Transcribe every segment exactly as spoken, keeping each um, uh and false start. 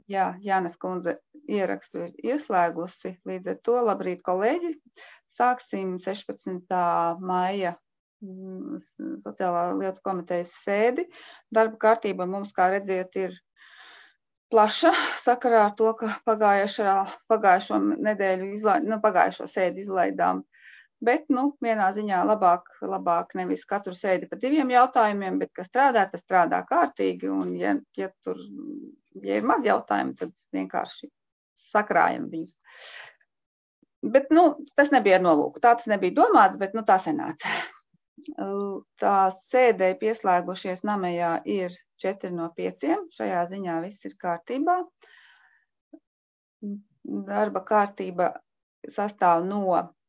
Jā, Jānes kundze ierakstu ir ieslēgusi. Līdz ar to, labrīt, kolēģi. Sāksim sešpadsmitā maija sociālā lietu komitejas sēdi. Darba kārtība mums, kā redziet, ir plaša sakarā ar to, ka pagājušā, pagājušo nedēļu, izlaid, nu, pagājušo sēdi izlaidām. Bet, nu, vienā ziņā labāk, labāk nevis katru sēdi par diviem jautājumiem, bet, kas strādā, tas strādā kārtīgi, un ja, ja tur, ja ir maz jautājumi, tad vienkārši sakrājam viņus. Bet, nu, tas nebija ar nolūku, tā tas nebija domāts, bet, nu, tā sanāca. Tā sēdē pieslēgušies namējā ir četri no pieciem, šajā ziņā viss ir kārtībā. Darba kārtība sastāv no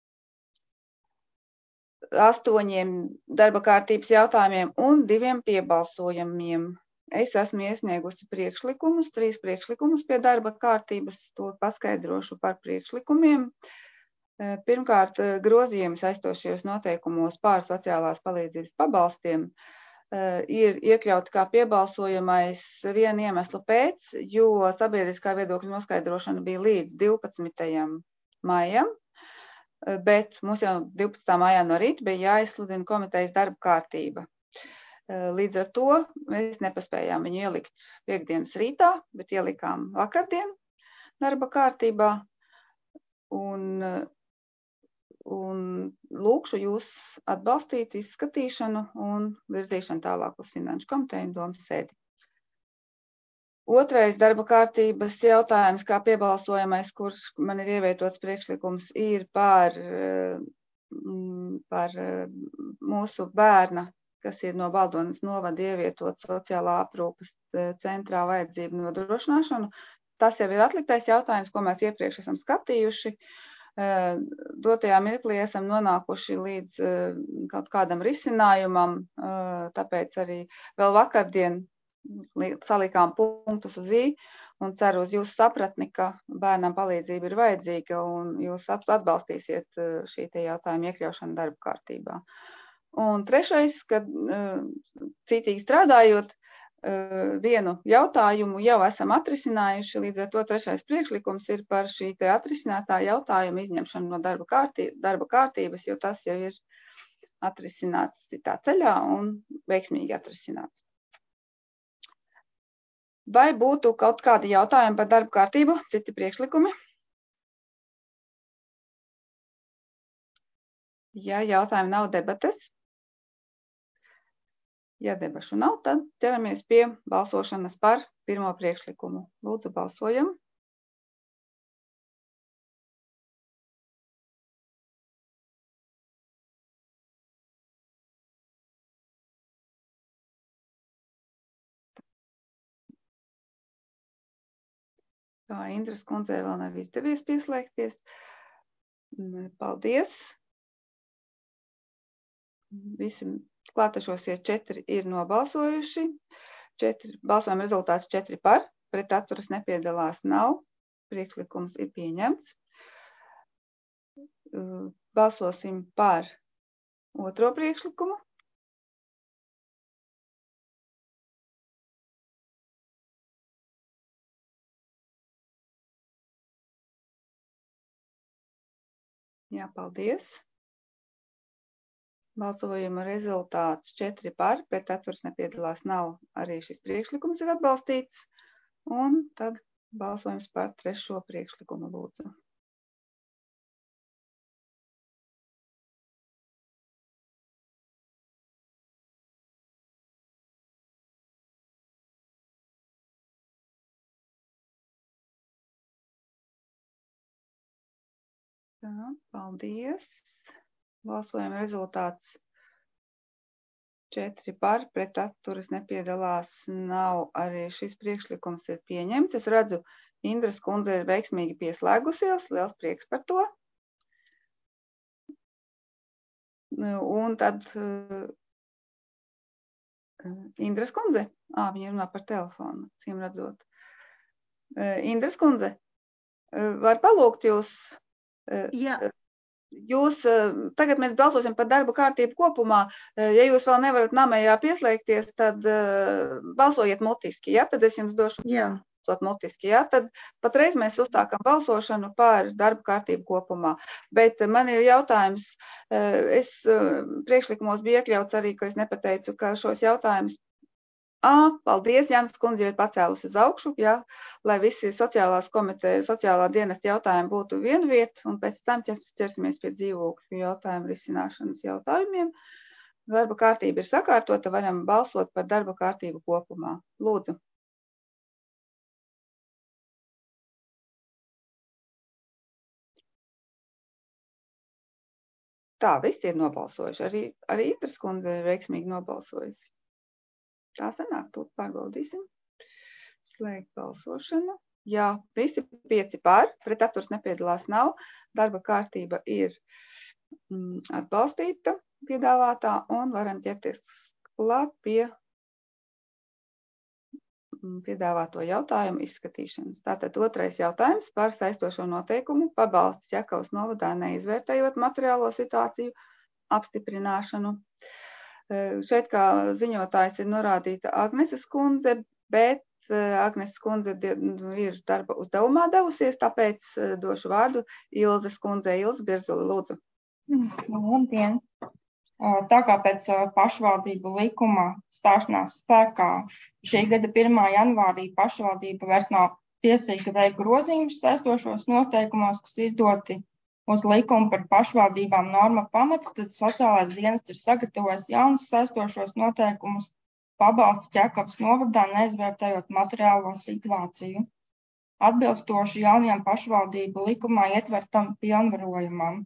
astoņiem darba kārtības jautājumiem un diviem piebalsojumiem. Es esmu iesniegusi priekšlikumus, trīs priekšlikumus pie darba kārtības, to paskaidrošu par priekšlikumiem. Pirmkārt, grozījumi saistošajos noteikumos pār sociālās palīdzības pabalstiem ir iekļauti kā piebalsojamais viena iemesla pēc, jo sabiedriskā viedokļa noskaidrošana bija līdz divpadsmitajam maijam, bet mums jau divpadsmitā maijā no rīta bija jāizsludina komitejas darba kārtība. Līdz ar to mēs nepaspējām viņu ielikt piekdienas rītā, bet ielikām vakardien darba kārtībā. Un, un lūkšu jūs atbalstīt izskatīšanu un virzīšanu tālāk uz Finanšu komiteju un domas sēdi. Otrais darba kārtības jautājums, kā piebalsojamais, kurš man ir ievietots priekšlikums, ir par, par mūsu bērna, kas ir no Baldonas novada ievietots sociālā aprūpas centrā vajadzību nodrošināšanu. Tas jau ir atliktais jautājums, ko mēs iepriekš esam skatījuši. Dotajā mirklī esam nonākuši līdz kaut kādam risinājumam, tāpēc arī vēl vakardien salikām punktus uz i un ceru uz jūsu sapratni, ka bērnam palīdzība ir vajadzīga un jūs atbalstīsiet šī te jautājuma iekļaušanu darba kārtībā. Un trešais, kad cītīgi strādājot, vienu jautājumu jau esam atrisinājuši, līdz ar to trešais priekšlikums ir par šī te atrisinātā jautājuma izņemšanu no darba, kārtī, darba kārtības, jo tas jau ir atrisināts citā ceļā un veiksmīgi atrisināts. Vai būtu kaut kādi jautājumi par darba kārtību, citi priekšlikumi? Ja jautājumi nav, debates. Ja debašu nav, tad ķeramies pie balsošanas par pirmo priekšlikumu. Lūdzu, balsojam. Tā Indras kundzei vēl nav izdevies pieslēgties. Paldies. Visi klātešosie četri ir nobalsojuši. Četri, balsojuma rezultāts četri par, pret atturas nepiedalās nav. Priekšlikums ir pieņemts. Balsosim par otro priekšlikumu. Jā, paldies. Balsojuma rezultāts četri par, pret atturas nepiedalās nav. Arī šis priekšlikums ir atbalstīts. Un tad balsojums par trešo priekšlikumu lūdzu. Tā, paldies. Balsojuma rezultāts četri par, pret atturas nepiedalās nav. Arī šis priekšlikums ir pieņemts. Es redzu, Indras kundze ir veiksmīgi pieslēgusies. Liels prieks par to. Un tad uh, Indras kundze. Ā, viņa runā par telefonu, cīm redzot. Uh, Indras kundze, uh, var palūgt jūs? Uh, Jā. Jūs, tagad mēs balsosim par darba kārtību kopumā. Ja jūs vēl nevarat namējā pieslēgties, tad balsojiet mutiski, ja? Tad es jums došu. Jā. balsot mutiski, jā, tad patreiz mēs uzstākam balsošanu par darba kārtību kopumā. Bet man ir jautājums, es priekšlikumos bija iekļauts arī, ka es nepateicu, ka šos jautājumus Ā, paldies, Jānis kundze jau ir pacēlusi uz augšu, jā, lai visi sociālās komiteja, sociālā dienesta jautājumi būtu vienviet, un pēc tam ķersimies pie dzīvokļu jautājumu risināšanas jautājumiem. Darba kārtība ir sakārtota, varam balsot par darba kārtību kopumā. Lūdzu. Tā, visi ir nobalsojuši, arī, arī Itras kundze ir veiksmīgi nobalsojusi. Tā sanāk, to pārbaudīsim. Slēgt balsošanu. Jā, visi pieci pār, pret atturs nepiedalās nav. Darba kārtība ir mm, atbalstīta, piedāvātā, un varam ķerties klāt pie mm, piedāvāto jautājumu izskatīšanas. Tātad otrais jautājums par saistošo noteikumu pabalsts Ķekavas novadā neizvērtējot materiālo situāciju apstiprināšanu. Šeit kā ziņotājs ir norādīta Agneses kundze, bet Agneses kundze ir darba uzdevumā devusies, tāpēc došu vārdu Ilzes kundzei. Ilze Birzuli, lūdzu. Labdien! Tā kā pēc pašvaldību likuma stāšanās spēkā šī gada pirmā janvārī pašvaldība vairs nav tiesīga veikt grozījumus saistošos noteikumos, kas izdoti uz likumu par pašvaldībām norma pamata, tad sociālais dienests ir sagatavojis jaunus saistošos noteikumus pabalsts Ķekavas novadā neizvērtējot materiālo situāciju. Atbilstoši jaunajam pašvaldību likumā ietvertam pilnvarojumam.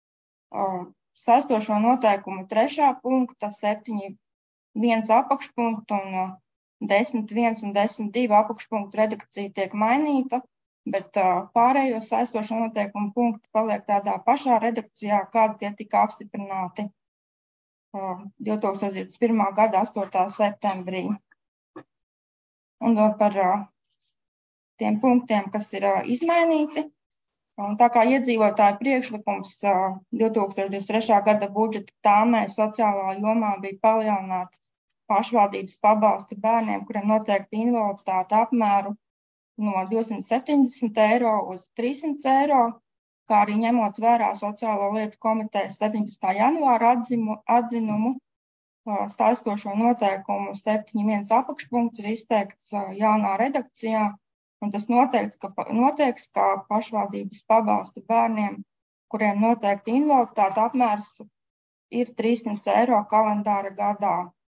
Saistošo noteikumu trešā punkta, septiņi viens apakšpunktu un desmit viens un desmit divi apakšpunktu redakcija tiek mainīta, bet uh, pārējos saistošo noteikumu punkti paliek tādā pašā redakcijā, kādi tie tika apstiprināti uh, divi tūkstoši divdesmit pirmā gada astotā septembrī. Un uh, par uh, tiem punktiem, kas ir uh, izmainīti, un tā kā iedzīvotāju priekšlikums uh, divi tūkstoši divdesmit trešā gada budžeta tāmē sociālā jomā bija palielināt pašvaldības pabalstu bērniem, kuriem noteikti invaliditāte apmēru no divsimt septiņdesmit eiro uz trīssimt eiro, kā arī ņemot vērā sociālo lietu komitejas septiņpadsmitā janvāra atzimu, atzinumu, saistošo noteikumu septiņi viens apakšpunkts ir izteikts jaunā redakcijā, un tas noteikts, ka, noteikts, ka pašvaldības pabalstu bērniem, kuriem noteikti invaliditāte apmērs ir trīssimt eiro kalendāra gadā,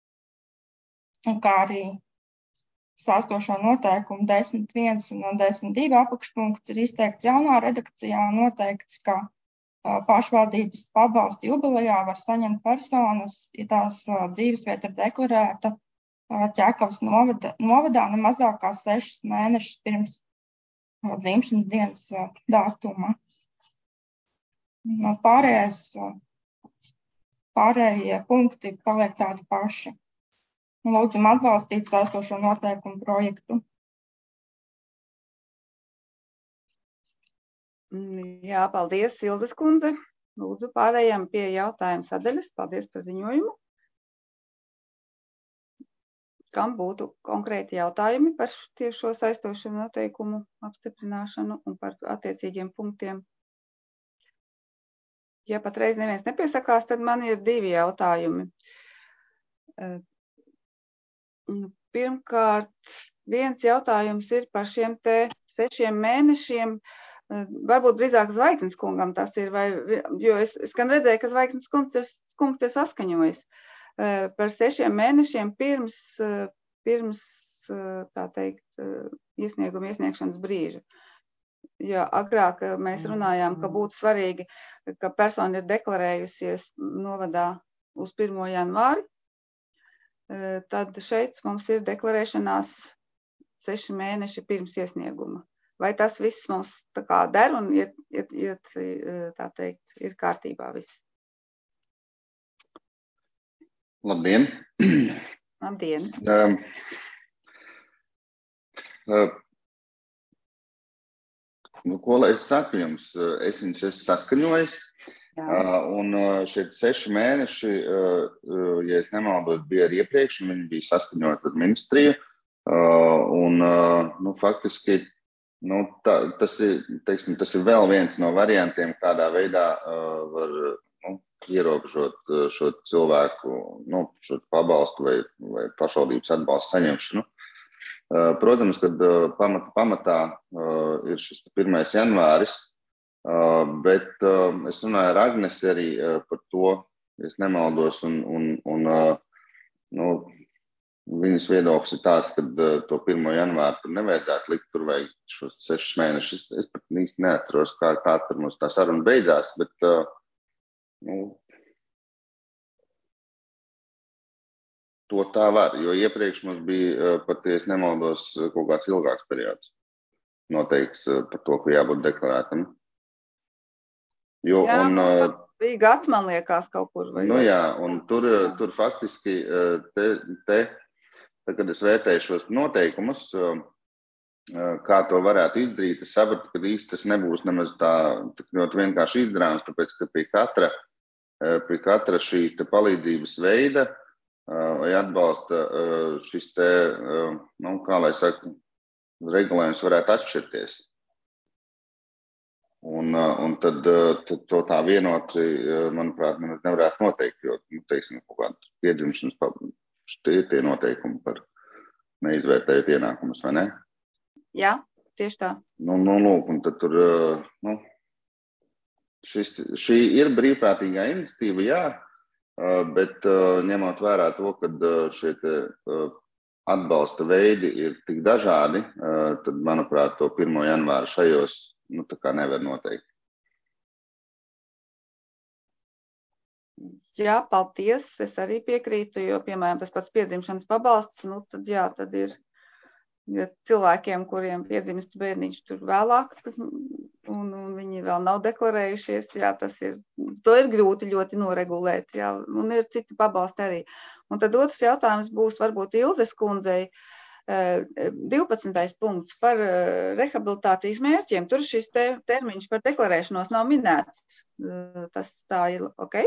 un kā arī saistošo noteikumu desmit viens un desmit divi apakšpunkts ir izteikts jaunā redakcijā un noteikts, ka uh, pašvaldības pabalstu jubilejā var saņemt personas, ja tās uh, dzīvesvieta ir deklarēta uh, Ķekavas novada, novadā ne mazāk kā sešus mēnešus pirms uh, dzimšanas dienas uh, datuma. No pārējais, uh, pārējie punkti paliek tādi paši. Lūdzam atbalstīt saistošo noteikumu projektu. Jā, paldies, Ildes kundze. Lūdzu, pārējām pie jautājuma sadaļas. Paldies par ziņojumu. Kam būtu konkrēti jautājumi par tieši šo saistošo noteikumu apstiprināšanu un par attiecīgiem punktiem? Ja patreiz neviens nepiesakās, tad man ir divi jautājumi. Pirmkārt, viens jautājums ir par šiem te sešiem mēnešiem, varbūt drīzāk Zvaigznes kungam tas ir, vai, jo es, es gan redzēju, ka Zvaigznes kungs, kungs ir saskaņojis par sešiem mēnešiem pirms, pirms tā teikt, iesnieguma iesniegšanas brīža. Jo agrāk mēs runājām, ka būtu svarīgi, ka persona ir deklarējusies novadā uz pirmo janvāri, tad šeit mums ir deklarēšanās seši mēneši pirms iesnieguma. Vai tas viss mums tā kā der un iet, iet, iet, tā teikt, ir kārtībā viss? Labdien! Labdien! Um, uh, nu, ko lai es saku jums? Es viņus esmu saskaņojis. Uh, un uh, šeit seši mēneši, uh, uh, ja es nemaldos, bija arī iepriekš, un viņi bija saskaņoti ar ministriju. Un, nu, faktiski, nu, tā, tas, ir, teiksim, tas ir vēl viens no variantiem, kādā veidā var nu, ierobežot šo cilvēku nu, šo pabalstu vai, vai pašvaldības atbalstu saņemšanu. Protams, kad pamatā, pamatā ir šis pirmais janvāris, bet es runāju ar Agnesi arī par to, ja es nemaldos, un, un, un nu, viņas viedoklis ir tāds, ka to pirmo janvāru tur nevajadzētu likt, tur vajag šos sešus mēnešus. Es, es pat īsti neatceros, kā, kā tur mums tā saruna beidzās, bet nu, to tā var, jo iepriekš mums bija pat, ja es nemaldos, kaut kāds ilgāks periods noteikts par to, ka jābūt deklarētam. Jo, jā, un, bija gads, man liekas, kaut kur. Vai nu jā, un tur, tur faktiski te, te, te, kad es vērtēju šos noteikumus, kā to varētu izdarīt, es sapratu, ka īsti tas nebūs nemaz tā ļoti vienkārši izdarāms, tāpēc, ka pie katra, pie katra šī te palīdzības veida vai atbalsta šis te, nu, kā lai saka, regulējums varētu atšķirties. Un, un tad, tad to tā vienoti, manuprāt, nemaz nevarētu noteikt, jo, nu, teiksim, kaut kāds piedzimšanas tie tie noteikumi par neizvērtējot ienākumus, vai ne? Jā, tieši tā. Nu, nu, lūk, un tad tur, nu, šis, šī ir brīvprātīgā iniciatīva, jā, bet ņemot vērā to, ka šie te atbalsta veidi ir tik dažādi, tad, manuprāt, to pirmo janvāru šajos, nu, tā kā nevar noteikt. Jā, paldies, es arī piekrītu, jo, piemēram, tas pats piedzimšanas pabalsts, nu, tad jā, tad ir ja cilvēkiem, kuriem piedzimst bērniņš tur vēlāk, un, un viņi vēl nav deklarējušies, jā, tas ir, to ir grūti ļoti noregulēt, jā, un ir citi pabalsti arī. Un tad otrs jautājums būs varbūt Ilzes kundzei, divpadsmitais punkts par rehabilitācijas mērķiem. Tur šis te, termiņš par deklarēšanos nav minēts. Tas tā ir, ok?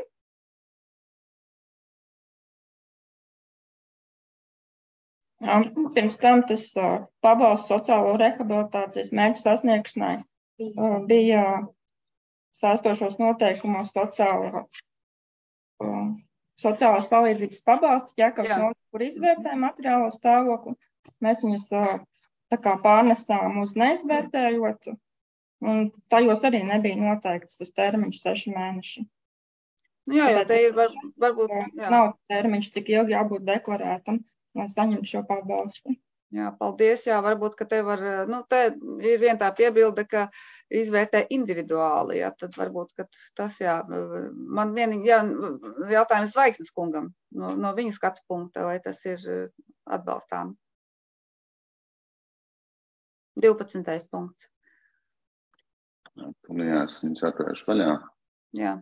Pirms tam tas pabalsts sociālo rehabilitācijas mērķu sasniegšanai bija saistošos noteikumos sociāla, sociālās palīdzības pabalsts, ķekavas nodaļa, kur izvērtē materiālo stāvokli. Mēs viņus tā kā pārnesām uz neizvērtējot, un tajos arī nebija noteikts tas termiņš seši mēneši. Nu jā, jo te ir var, varbūt... Jā. Nav termiņš, cik ilgi jābūt deklarētam, lai saņemtu šo pabalstu. Jā, paldies, jā, varbūt, ka te var, nu, te ir vien tā piebilde, ka izvērtē individuāli, jā, tad varbūt, ka tas, jā, man vienīgi, jā, jautājums Zvaigznes kungam, no, no viņa skatu punkta, vai tas ir atbalstām. divpadsmitais punkts. Jā, es viņus atvēršu vaļā. Jā.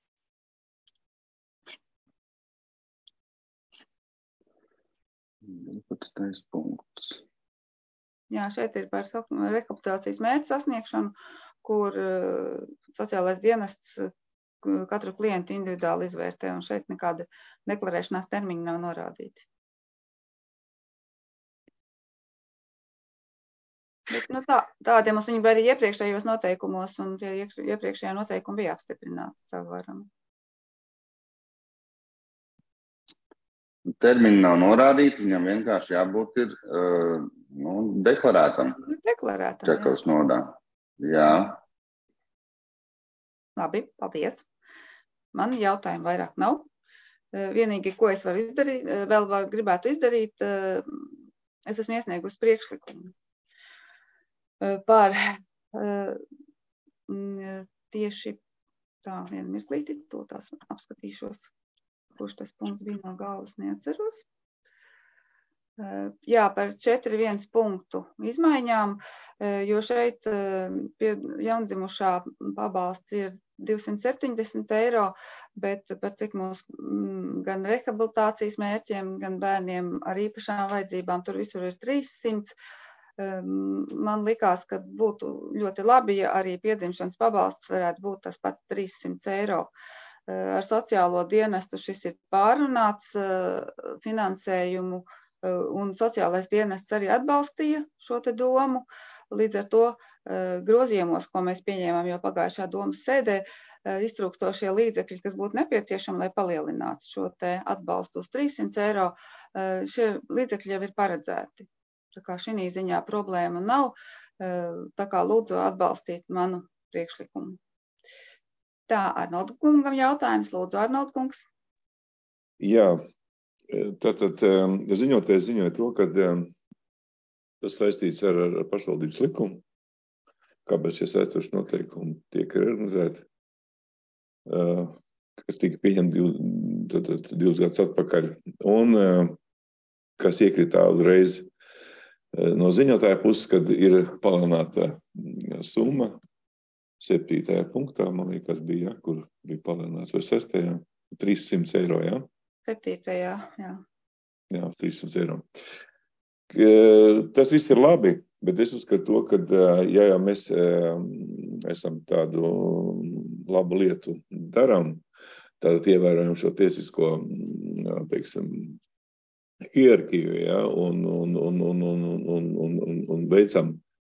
divpadsmitais punkts. Jā, šeit ir par rehabilitācijas mērķu sasniegšanu, kur uh, sociālais dienests uh, katru klientu individuāli izvērtē, un šeit nekāda deklarēšanās termiņa nav norādīti. Bet, nu, tā, tādi mums viņi bija arī iepriekšējos noteikumos, un tie iepriekšējā noteikumi bija apstiprināti savu varam. Termiņi nav norādīti, viņam vienkārši jābūt ir, uh, nu, deklarētam. Deklarētam, Čekavas nodā. Jā. Labi, paldies. Man jautājumu vairāk nav. Vienīgi, ko es varu izdarīt, vēl var, gribētu izdarīt, es esmu iesniegus priekšlikumu par tieši tā, vienu mirklīti, to tās apskatīšos, kurš tas punkts bija no galvas, neatceros. Jā, par četri viens punktu izmaiņām, jo šeit pie jaundzimušā pabalsts ir divsimt septiņdesmit eiro, bet par cik mums gan rehabilitācijas mērķiem, gan bērniem ar īpašām vajadzībām, tur visur ir trīssimt. Man likās, ka būtu ļoti labi, ja arī piedzimšanas pabalsts varētu būt tas pats trīssimt eiro. Ar sociālo dienestu šis ir pārunāts finansējumu un sociālais dienests arī atbalstīja šo te domu. Līdz ar to grozījumos, ko mēs pieņēmām jau pagājušā domas sēdē, iztrūkstošie līdzekļi, kas būtu nepieciešami, lai palielinātu šo te atbalstu uz trīssimts eiro, šie līdzekļi jau ir paredzēti. Tā kā šī ziņā problēma nav, tā kā lūdzu atbalstīt manu priekšlikumu. Tā, Arnolda kungam jautājums, lūdzu, Arnolda kungs. Jā, tātad ziņoties ziņoja to, ka tas saistīts ar, ar pašvaldības likumu, kāpēc šie saistoši noteikumi tiek realizēti, kas tika pieņemti div, divus gadus atpakaļ, un kas iekritā uzreiz no ziņotāja puses, kad ir palielināta summa septītajā punktā, man liekas, bija, ja, kur bija palielināts, vai sestajā, trīssimts eiro, jā? Septītajā, jā. Jā, trīssimts eiro. Tas viss ir labi, bet es uzskatu to, ka, ja jau mēs esam tādu labu lietu darām, tātad ievērojam šo tiesisko, teiksim, hierarhiju, ja, un, un, un, un, un, un, un, un, un veicam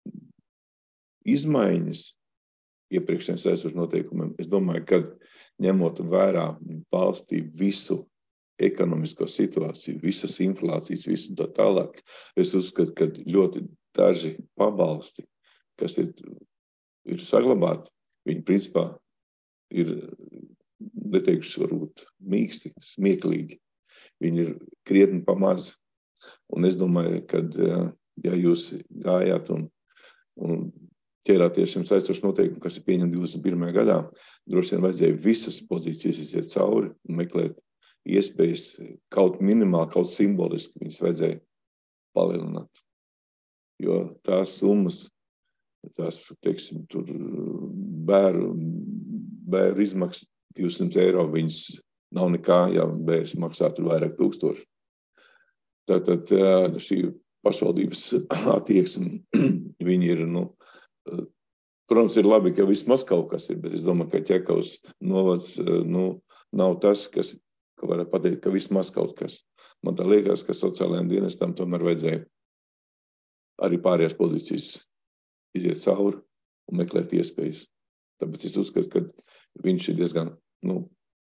izmaiņas iepriekšējiem saistošiem noteikumiem. Es domāju, ka ņemot vērā valstī visu ekonomisko situāciju, visas inflācijas, visu tā tālāk, es uzskatu, ka ļoti daži pabalsti, kas ir, ir saglabāti, viņi principā ir, neteikšu, varbūt mīksti, smieklīgi. Viņi ir krietni pamaz. Un es domāju, ka, ja jūs gājāt un, un ķerāties šiem saistošiem noteikumiem, kas ir pieņemti divdesmit pirmajā gadā, droši vien vajadzēja visas pozīcijas iziet cauri un meklēt iespējas kaut minimāli, kaut simboliski viņas vajadzēja palielināt. Jo tās summas, tās, teiksim, tur bēru, bēru izmaksas divsimt eiro, viņas nav nekā, ja bērs maksā tur vairāk tūkstoši. Tātad šī pašvaldības attieksme, viņi ir, nu, protams, ir labi, ka vismaz kaut kas ir, bet es domāju, ka Ķekavas novads, nu, nav tas, kas, ka varētu pateikt, ka vismaz kaut kas. Man tā liekas, ka sociālajiem dienestam tomēr vajadzēja arī pārējās pozīcijas iziet cauri un meklēt iespējas. Tāpēc es uzskatu, ka viņš ir diezgan, nu,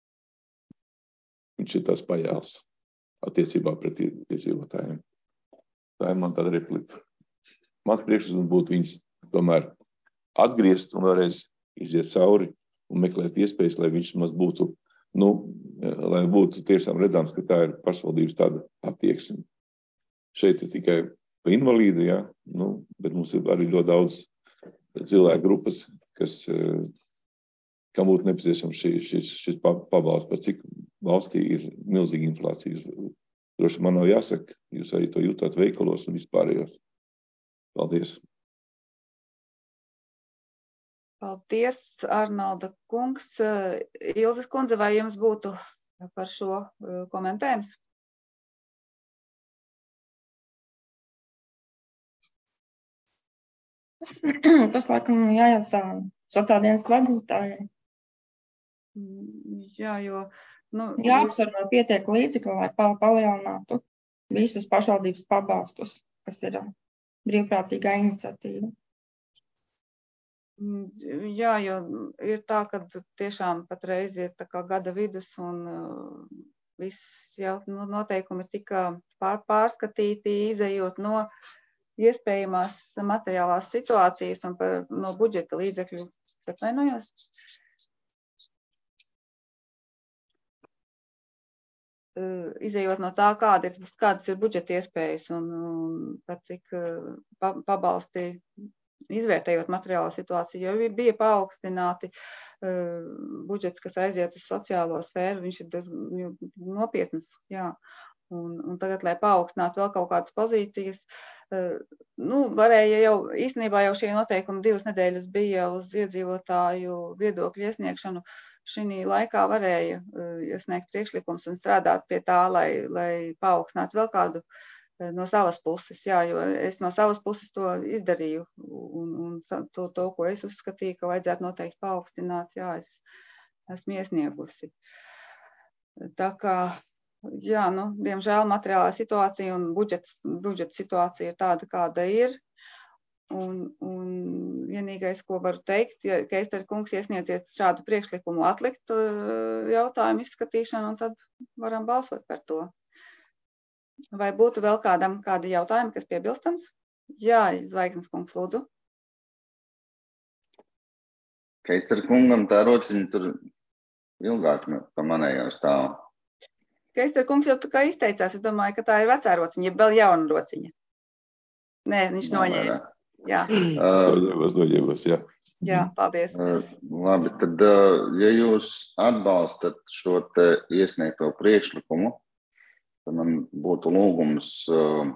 viņš ir tās pajāls attiecībā pret iedzīvotājiem. Tā ir man tāda replika. Mans priekšlikums būtu viņus tomēr atgriezt un vēlreiz iziet cauri un meklēt iespējas, lai viņš maz būtu, nu, lai būtu tiešām redzams, ka tā ir pašvaldības tāda attieksme. Šeit ir tikai invalīdi, jā, nu, bet mums ir arī ļoti daudz cilvēku grupas, kas, kam būtu nepieciešams šis, šis, šis pabalsts, par cik valstī ir milzīga inflācija. Droši man nav jāsaka, jūs arī to jūtāt veikalos un vispārējos. Paldies! Paldies, Arnolda kungs. Ilzes kundze, vai jums būtu par šo komentējums? Tas, laikam, jājautā sociāldienas vadītājai. Jā, jo... Nu, jāapsver, vai pietiek līdzekļi, lai palielinātu visus pašvaldības pabalstus, kas ir brīvprātīgā iniciatīva. Jā, jo ir tā, ka tiešām patreiz ir tā kā gada vidus un uh, viss jau nu, noteikumi tika pār, pārskatīti, izejot no iespējamās materiālās situācijas un par, no budžeta līdzekļu. Atvainojos? Uh, izejot no tā, kāda ir, kādas ir budžeta iespējas un, un par cik uh, pa, pabalsti izvērtējot materiālo situāciju, jo bija paaugstināti uh, budžets, kas aiziet uz sociālo sfēru, viņš ir diezgan nopietnas, jā. Un, un tagad, lai paaugstinātu vēl kaut kādas pozīcijas, uh, nu, varēja jau, īstenībā jau šie noteikumi divas nedēļas bija uz iedzīvotāju viedokļu iesniegšanu. Šī laikā varēja uh, iesniegt priekšlikums un strādāt pie tā, lai, lai paaugstinātu vēl kādu uh, no savas puses, jā, jo es no savas puses to izdarīju un, un to, to, ko es uzskatīju, ka vajadzētu noteikti paaugstināt, jā, es esmu iesniegusi. Tā kā Jā, nu, diemžēl materiālā situācija un budžets, budžeta situācija ir tāda, kāda ir. Un, un vienīgais, ko varu teikt, ja Keistera kungs iesniedziet šādu priekšlikumu atlikt jautājumu izskatīšanu, un tad varam balsot par to. Vai būtu vēl kādam kādi jautājumi, kas piebilstams? Jā, Zvaigznes kungs, lūdzu. Keistera kungam tā rociņa tur ilgāk pa manējā stāv. Keistera kungs jau tā kā izteicās, es domāju, ka tā ir vecā rociņa, ja vēl jauna rociņa. Nē, viņš noņēma. Jā. Noņēmas, noņēmas, jā. Jā, paldies. Uh, labi, tad, uh, ja jūs atbalstat šo te iesniegto priekšlikumu, tad man būtu lūgums, uh,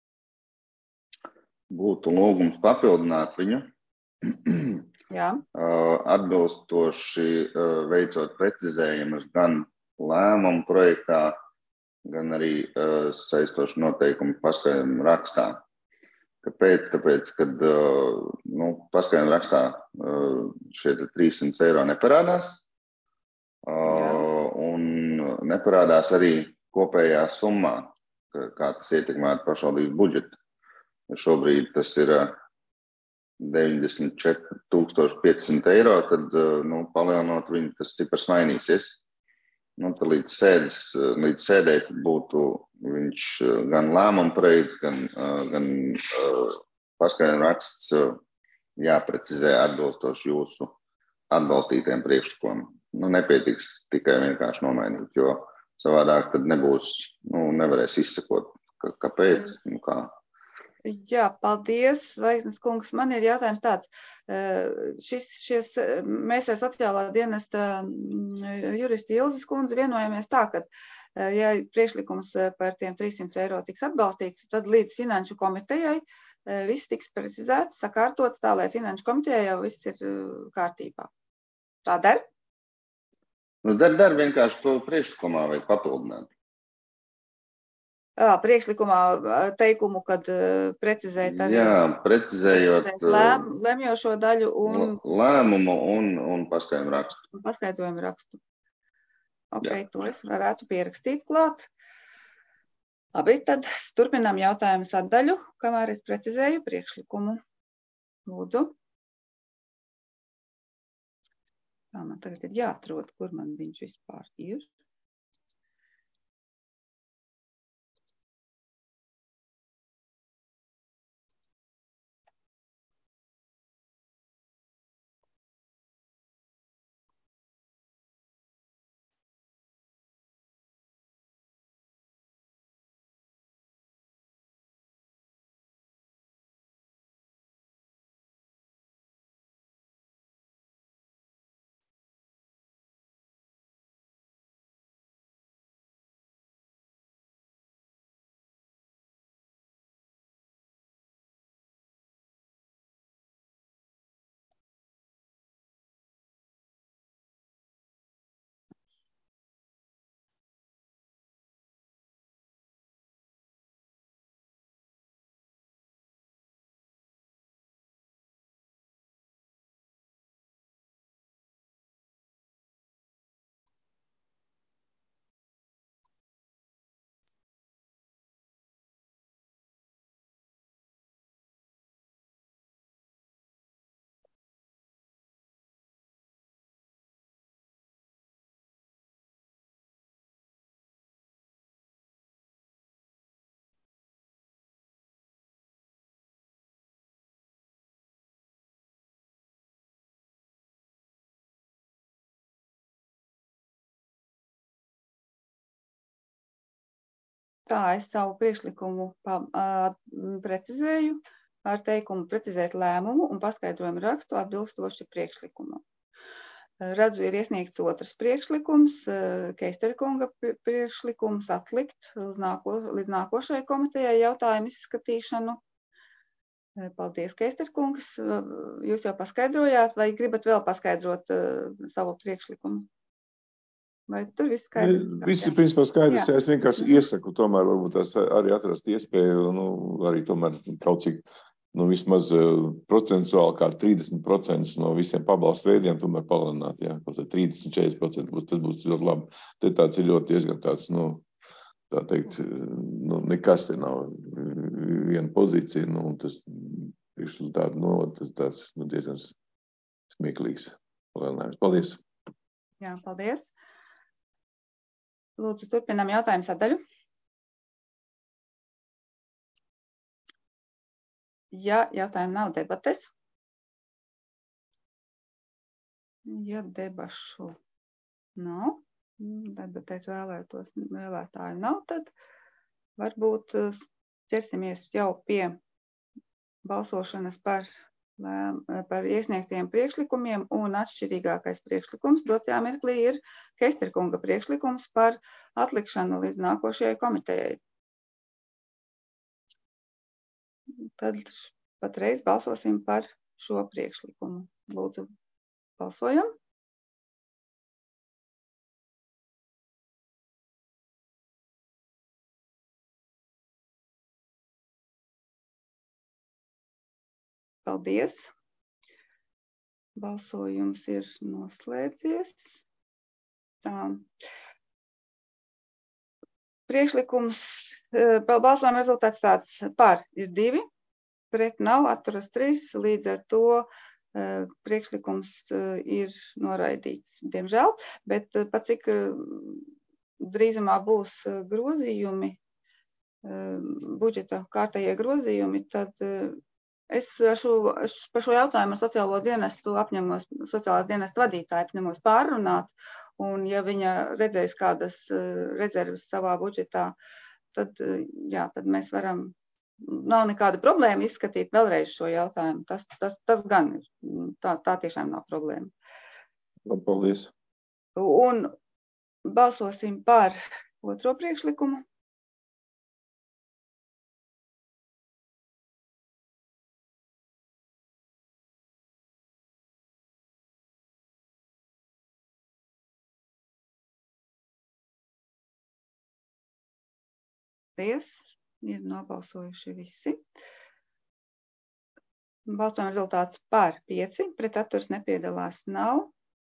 būtu lūgums papildināt viņu. Jā. Uh, atbilstoši uh, veicot precizējumus gan lēmumu projektā, gan arī uh, saistošu noteikumu paskaidrojumu rakstā. Kāpēc? Tāpēc, kad nu, paskaidrojumu rakstā šie trīssimts eiro neparādās, Jā. un neparādās arī kopējā summā, kā tas ietekmētu pašvaldības budžetu. Šobrīd tas ir deviņdesmit četri tūkstoši piecsimt eiro, tad nu, palielinot viņu, tas cipars mainīsies. Nu, tad līdz, sēdes, līdz sēdēt būtu viņš gan lēmuma projekts, gan, gan uh, paskaidrojumu raksts uh, jāprecizē atbilstoši jūsu atbalstītiem priekšlikumiem. Nu, nepietiks tikai vienkārši nomainīt, jo savādāk tad nebūs, nu, nevarēs izsekot, ka, kāpēc, nu kā. Jā, paldies, Zvaigznes kungs. Man ir jautājums tāds. Šis, šies, mēs ar sociālā dienesta juristi Ilzes kundzi vienojamies tā, ka, ja priekšlikums par tiem trīssimts eiro tiks atbalstīts, tad līdz finanšu komitejai viss tiks precizēts, sakārtots tā, lai finanšu komitejai jau viss ir kārtībā. Tā der? Nu, dar, dar vienkārši to priekšlikumā vai papildināt. Jā, priekšlikumā teikumu, kad precizēt arī. Jā, precizējot lēm, lemjošo daļu un. Lēmumu un, un paskaidrojumu rakstu. Paskaidrojumu rakstu. Ok, Jā. To es varētu pierakstīt klāt. Labi, tad turpinām jautājumu sadaļu, kamēr es precizēju priekšlikumu. Lūdzu. Tā, man tagad ir jāatrod, kur man viņš vispār ir. Tā es savu priekšlikumu precizēju ar teikumu precizēt lēmumu un paskaidrojumu rakstu atbilstoši priekšlikumu. Redzu, ir iesniegts otrs priekšlikums, Keistera kunga priekšlikums atlikt uz nāko, līdz nākošajai komitejai jautājumu izskatīšanu. Paldies, Keistera kungs. Jūs jau paskaidrojāt, vai gribat vēl paskaidrot savu priekšlikumu? Vai tur viss skaidrs? Viss ir principā skaidrs, jā. Es vienkārši iesaku tomēr varbūt tās arī atrast iespēju, nu, arī tomēr kaut cik, nu, vismaz procentuāli kā trīsdesmit procenti no visiem pabalstu veidiem tomēr palielināt, jā, kaut kā trīsdesmit līdz četrdesmit procenti būs, tas būs ļoti labi. Te tāds ir ļoti diezgan tāds, nu, tā teikt, nu, nekas te nav viena pozīcija, nu, un tas priekšresultāti, nu, tas tāds, nu, diezgan smieklīgs palielinājums. Paldies! Jā, paldies! Lūdzu, turpinām jautājumu sadaļu. Ja jautājumu nav, debates. Ja debašu nav, debatēs vēlētos, vēlētāju nav, tad varbūt ķersimies jau pie balsošanas par, par iesniegtiem priekšlikumiem, un atšķirīgākais priekšlikums dotajā mirklī ir Kesterkunga priekšlikums par atlikšanu līdz nākošajai komitejai. Tad patreiz balsosim par šo priekšlikumu. Lūdzu, balsojam. Paldies. Balsojums ir noslēdzies. Tā. Priekšlikums, balsojuma rezultāts tāds par ir divi, pret nav, atturas trīs, līdz ar to priekšlikums ir noraidīts, diemžēl, bet pat cik drīzumā būs grozījumi, budžeta kārtējie grozījumi, tad es šo, par šo jautājumu ar sociālo dienestu apņemos, sociālās dienestu vadītāju apņemos pārrunāt, un ja viņa redzēs kādas rezervas savā budžetā, tad, jā, tad mēs varam, nav nekāda problēma izskatīt vēlreiz šo jautājumu. Tas, tas, tas gan ir, tā, tā tiešām nav problēma. Paldies. Un balsosim par otro priekšlikumu. Paldies, ir nobalsojuši visi. Balsojuma rezultāts par pieci, pret atturas nepiedalās nav.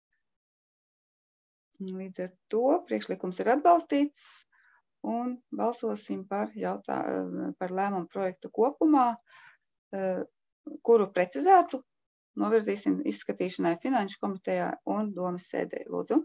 Līdz ar to priekšlikums ir atbalstīts un balsosim par, jautā, par lēmumu projektu kopumā, kuru precizētu novirzīsim izskatīšanai Finanšu komitejā un domas sēdē. Lūdzu.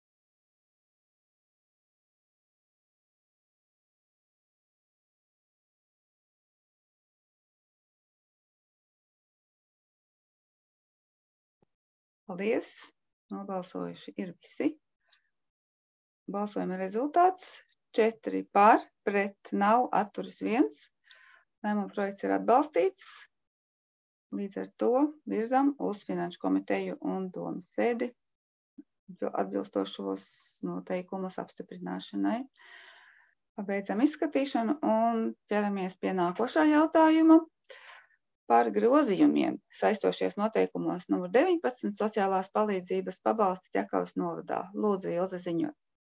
Paldies. Nobalsojuši ir visi. Balsojuma rezultāts četri par, pret nav, atturas viens. Lēmuma projekts ir atbalstīts. Līdz ar to virzam uz Finanšu komiteju un domas sēdi atbilstošos noteikumus apstiprināšanai. Pabeidzam izskatīšanu un ķeramies pie nākošā jautājuma. Par grozījumiem saistošies noteikumos numur deviņpadsmit sociālās palīdzības pabalsti Ķekavas novadā. Lūdzu, Ilze, ziņot.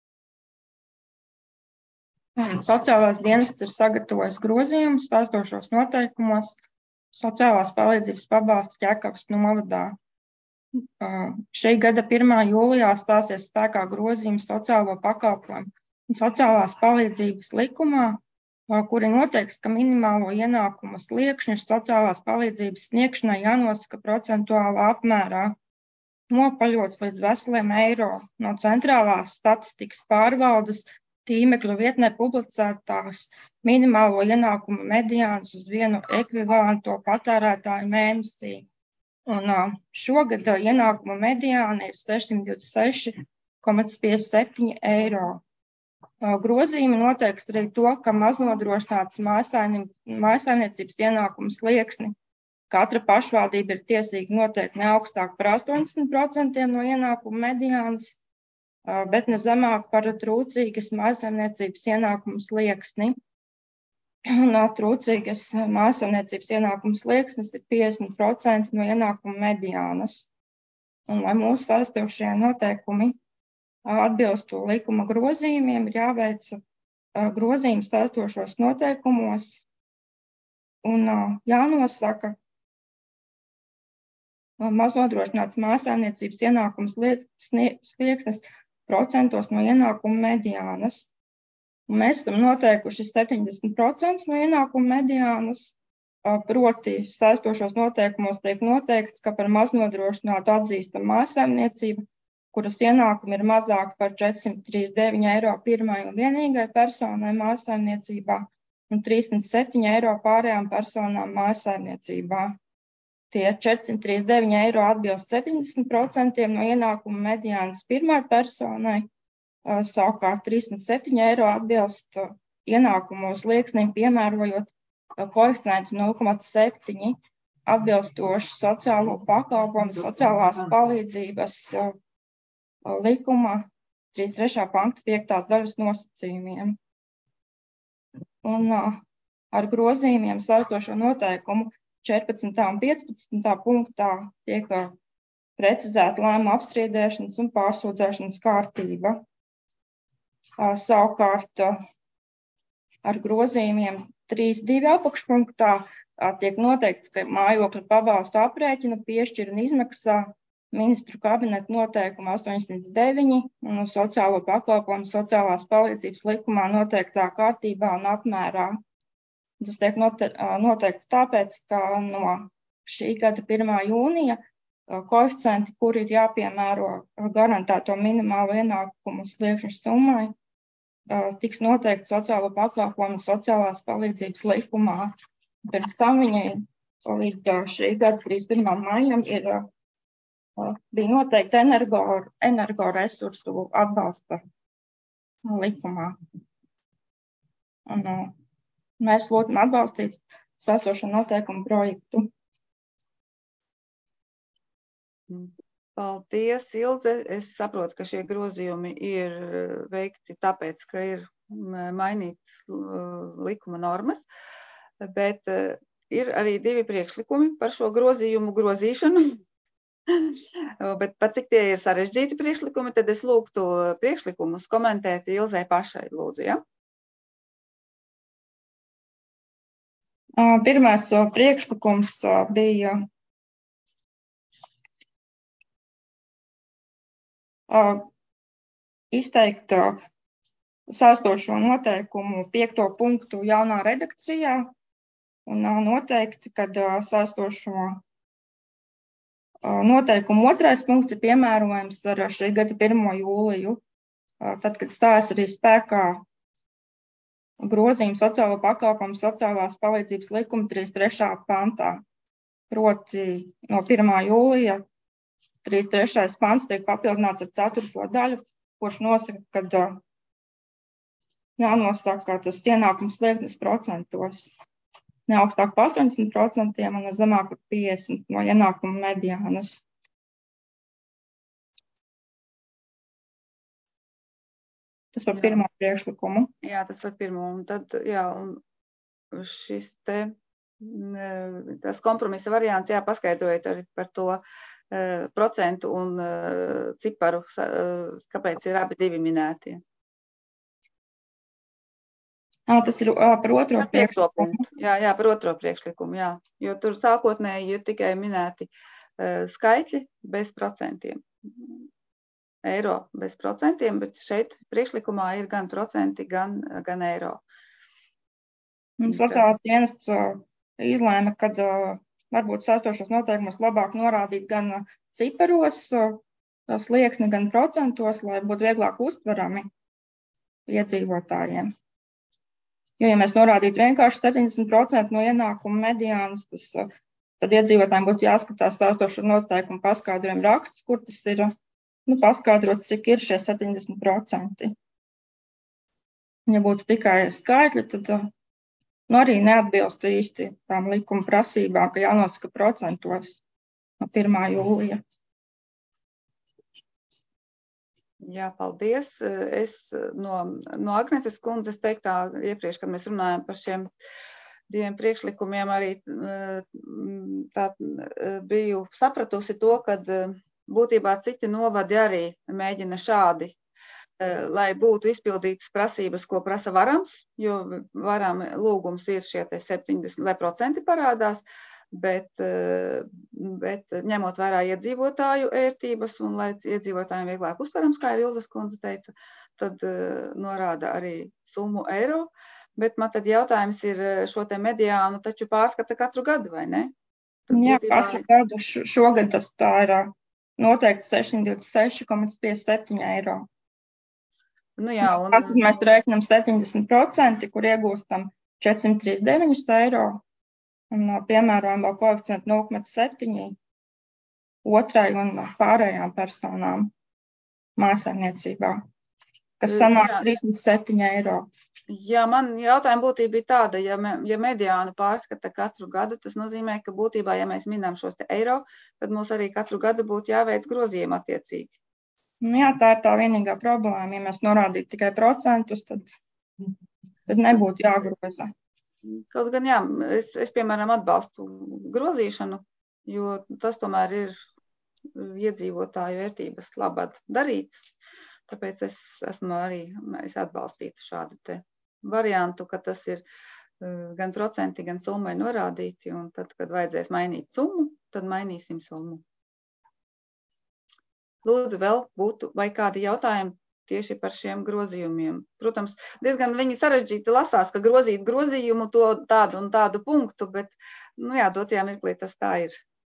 Sociālās dienestas ir sagatavojis grozījumus saistošos noteikumos sociālās palīdzības pabalsti Ķekavas novadā. Šī gada pirmā jūlijā stāsies spēkā grozījums sociālo pakalpojumu un sociālās palīdzības likumā, kuri noteiks, ka minimālo ienākumu sliekšņu sociālās palīdzības sniegšanai jānosaka procentuālā apmērā, nopaļots līdz veseliem eiro no centrālās statistikas pārvaldes tīmekļa vietnē publicētās minimālo ienākumu mediānas uz vienu ekvivalento patērētāju mēnesī. Un šogad ienākumu mediāna ir sešsimt divdesmit seši komats piecdesmit septiņi eiro. Grozījumi noteiks arī to, ka maznodrošināts mājsaimniecības ienākumu slieksni katra pašvaldība ir tiesīga noteikt ne augstāk par astoņdesmit procentiem no ienākumu mediānas, bet ne zemāk par trūcīgas mājsaimniecības ienākumu slieksni. Un trūcīgas mājsaimniecības ienākumu slieksnis ir piecdesmit procenti no ienākumu mediānas. Un lai mūsu saistošie noteikumi atbilstu likuma grozījumiem, ir jāveic grozījums saistošos noteikumos un jānosaka maznodrošināts mājsaimniecības ienākumu slieksnis procentos no ienākumu mediānas. Un mēs esam noteikuši septiņdesmit procentus no ienākuma mediānas, proti saistošos noteikumos tiek noteikts, ka par maznodrošinātu atzīstam mājsaimniecību, kuras ienākumi ir mazāki par četrsimt trīsdesmit deviņi eiro pirmai un vienīgai personai mājsaimniecībā un trīssimt septiņi eiro pārējām personām mājsaimniecībā. Tie četrsimt trīsdesmit deviņi eiro atbilst septiņdesmit procentiem no ienākuma mediānas pirmai personai, savukārt trīssimt septiņi eiro atbilst ienākumu slieksnim, piemērojot koeficientu nulle komats septiņi atbilstoši sociālo pakalpojumu, sociālās palīdzības likuma trīsdesmit trešā panta piektās daļas nosacījumiem. Un ar grozījumiem saistošo noteikumu četrpadsmitā un piecpadsmitā punktā tiek precizēta lēmuma apstrīdēšanas un pārsūdzēšanas kārtība. Savukārt ar grozījumiem trīs divi apakšpunktā tiek noteikts, ka mājokļa pabalstu aprēķinu piešķir un izmaksā ministru kabineta noteikuma astoņdesmit deviņi un sociālo pakalpojumu sociālās palīdzības likumā noteiktā kārtībā un apmērā. Tas tiek noteikts tāpēc, ka no šī gada pirmā jūnija koeficienti, kur ir jāpiemēro garantēto minimālo ienākumu sliekšņu summai, tiks noteikti sociālo pakalpojumu sociālās palīdzības likumā. Pirms tam viņai līdz šī gada trīsdesmit pirmā maijam ir, bija noteikti energo, energoresursu atbalsta likumā. Un, mēs lūdzam atbalstīt saistošo noteikumu projektu. Paldies, Ilze. Es saprotu, ka šie grozījumi ir veikti tāpēc, ka ir mainīts likuma normas, bet ir arī divi priekšlikumi par šo grozījumu grozīšanu. Bet pat cik tie ir sarežģīti priekšlikumi, tad es lūgtu priekšlikumus komentēt Ilzei pašai, lūdzu, ja? Pirmais priekšlikums bija izteikt saistošo noteikumu piekto punktu jaunā redakcijā un noteikti, kad saistošo noteikumu otrais punkts ir piemērojams ar šī gada pirmo jūliju, tad, kad stājas arī spēkā grozījums sociālo pakalpojumu sociālās palīdzības likuma trīsdesmit trešā pantā, proti no pirmā jūlija trīsdesmit trešais pants tiek papildināts ar ceturto daļu, kurš nosaka, kad jānosaka tas ienākums slieksnis procentos. Ne augstāk par astoņdesmit procentiem un zemāk par piecdesmit no ienākuma mediānas. Tas par pirmo priekšlikumu. Jā, tas par pirmo. Un tad, jā, un šis te, tas kompromisa variants, jā, paskaidrojiet arī par to procentu un ciparu, kāpēc ir abi divi minēti. À, tas ir à, par otro jā, priekšlikumu. Jā, jā, par otro priekšlikumu, jā. Jo tur sākotnēji ir tikai minēti uh, skaitļi bez procentiem. Eiro bez procentiem, bet šeit priekšlikumā ir gan procenti, gan, gan eiro. Sociālās dienests uh, izlēma, kad uh, varbūt saistošos noteikumos labāk norādīt gan ciparos, uh, slieksni, gan procentos, lai būtu vieglāk uztverami iedzīvotājiem. Jo, ja mēs norādītu vienkārši septiņdesmit procenti no ienākuma mediānas, tas, tad iedzīvotājiem būtu jāskatās saistošo noteikumu paskaidrojumu raksts, kur tas ir nu, paskaidrots, cik ir šie septiņdesmit procenti. Ja būtu tikai skaitļi, tad nu, arī neatbilst īsti tām likuma prasībām, ka jānosaka procentos no pirmā jūlija. Jā, paldies. Es no, no Agneses kundzes teiktā iepriekš, kad mēs runājam par šiem diviem priekšlikumiem, arī tā, biju sapratusi to, ka būtībā citi novadi arī mēģina šādi, lai būtu izpildītas prasības, ko prasa varams, jo varam lūgums ir šie te septiņdesmit, lai procenti parādās, bet, bet ņemot vērā iedzīvotāju ērtības un lai iedzīvotājiem vieglāk uztverams, kā Ilzes kundze teica, tad norāda arī summu eiro, bet man tad jautājums ir šo te mediānu taču pārskata katru gadu, vai ne? Tad Jā, būtībā... katru gadu šogad tas tā ir noteikti sešsimt divdesmit seši komats piecdesmit septiņi eiro. Nu jā, un... Tas mēs rēķinām septiņdesmit procenti, kur iegūstam četrsimt trīsdesmit deviņi eiro un piemērojam vēl koeficientu nulle komats septiņi otrai un pārējām personām mājsaimniecībā, kas sanāk trīsdesmit septiņi eiro. Jā, man jautājuma būtība bija tāda, ja, me, ja mediānu pārskata katru gadu, tas nozīmē, ka būtībā, ja mēs minām šos te eiro, tad mums arī katru gadu būtu jāveic grozījumi attiecīgi. Nu jā, tā ir tā vienīgā problēma. Ja mēs norādītu tikai procentus, tad, tad nebūtu jāgroza. Kaut gan jā, es, es piemēram atbalstu grozīšanu, jo tas tomēr ir iedzīvotāju vērtības labad darīts. Tāpēc es esmu arī, es atbalstītu šādu te variantu, ka tas ir gan procenti, gan summai norādīti, un tad, kad vajadzēs mainīt summu, tad mainīsim summu. Lūdzu, vēl būtu vai kādi jautājumi tieši par šiem grozījumiem. Protams, diezgan viņi sarežģīti lasās, ka grozīt grozījumu to tādu un tādu punktu, bet, nu jā, dotajā mirklī tas tā ir.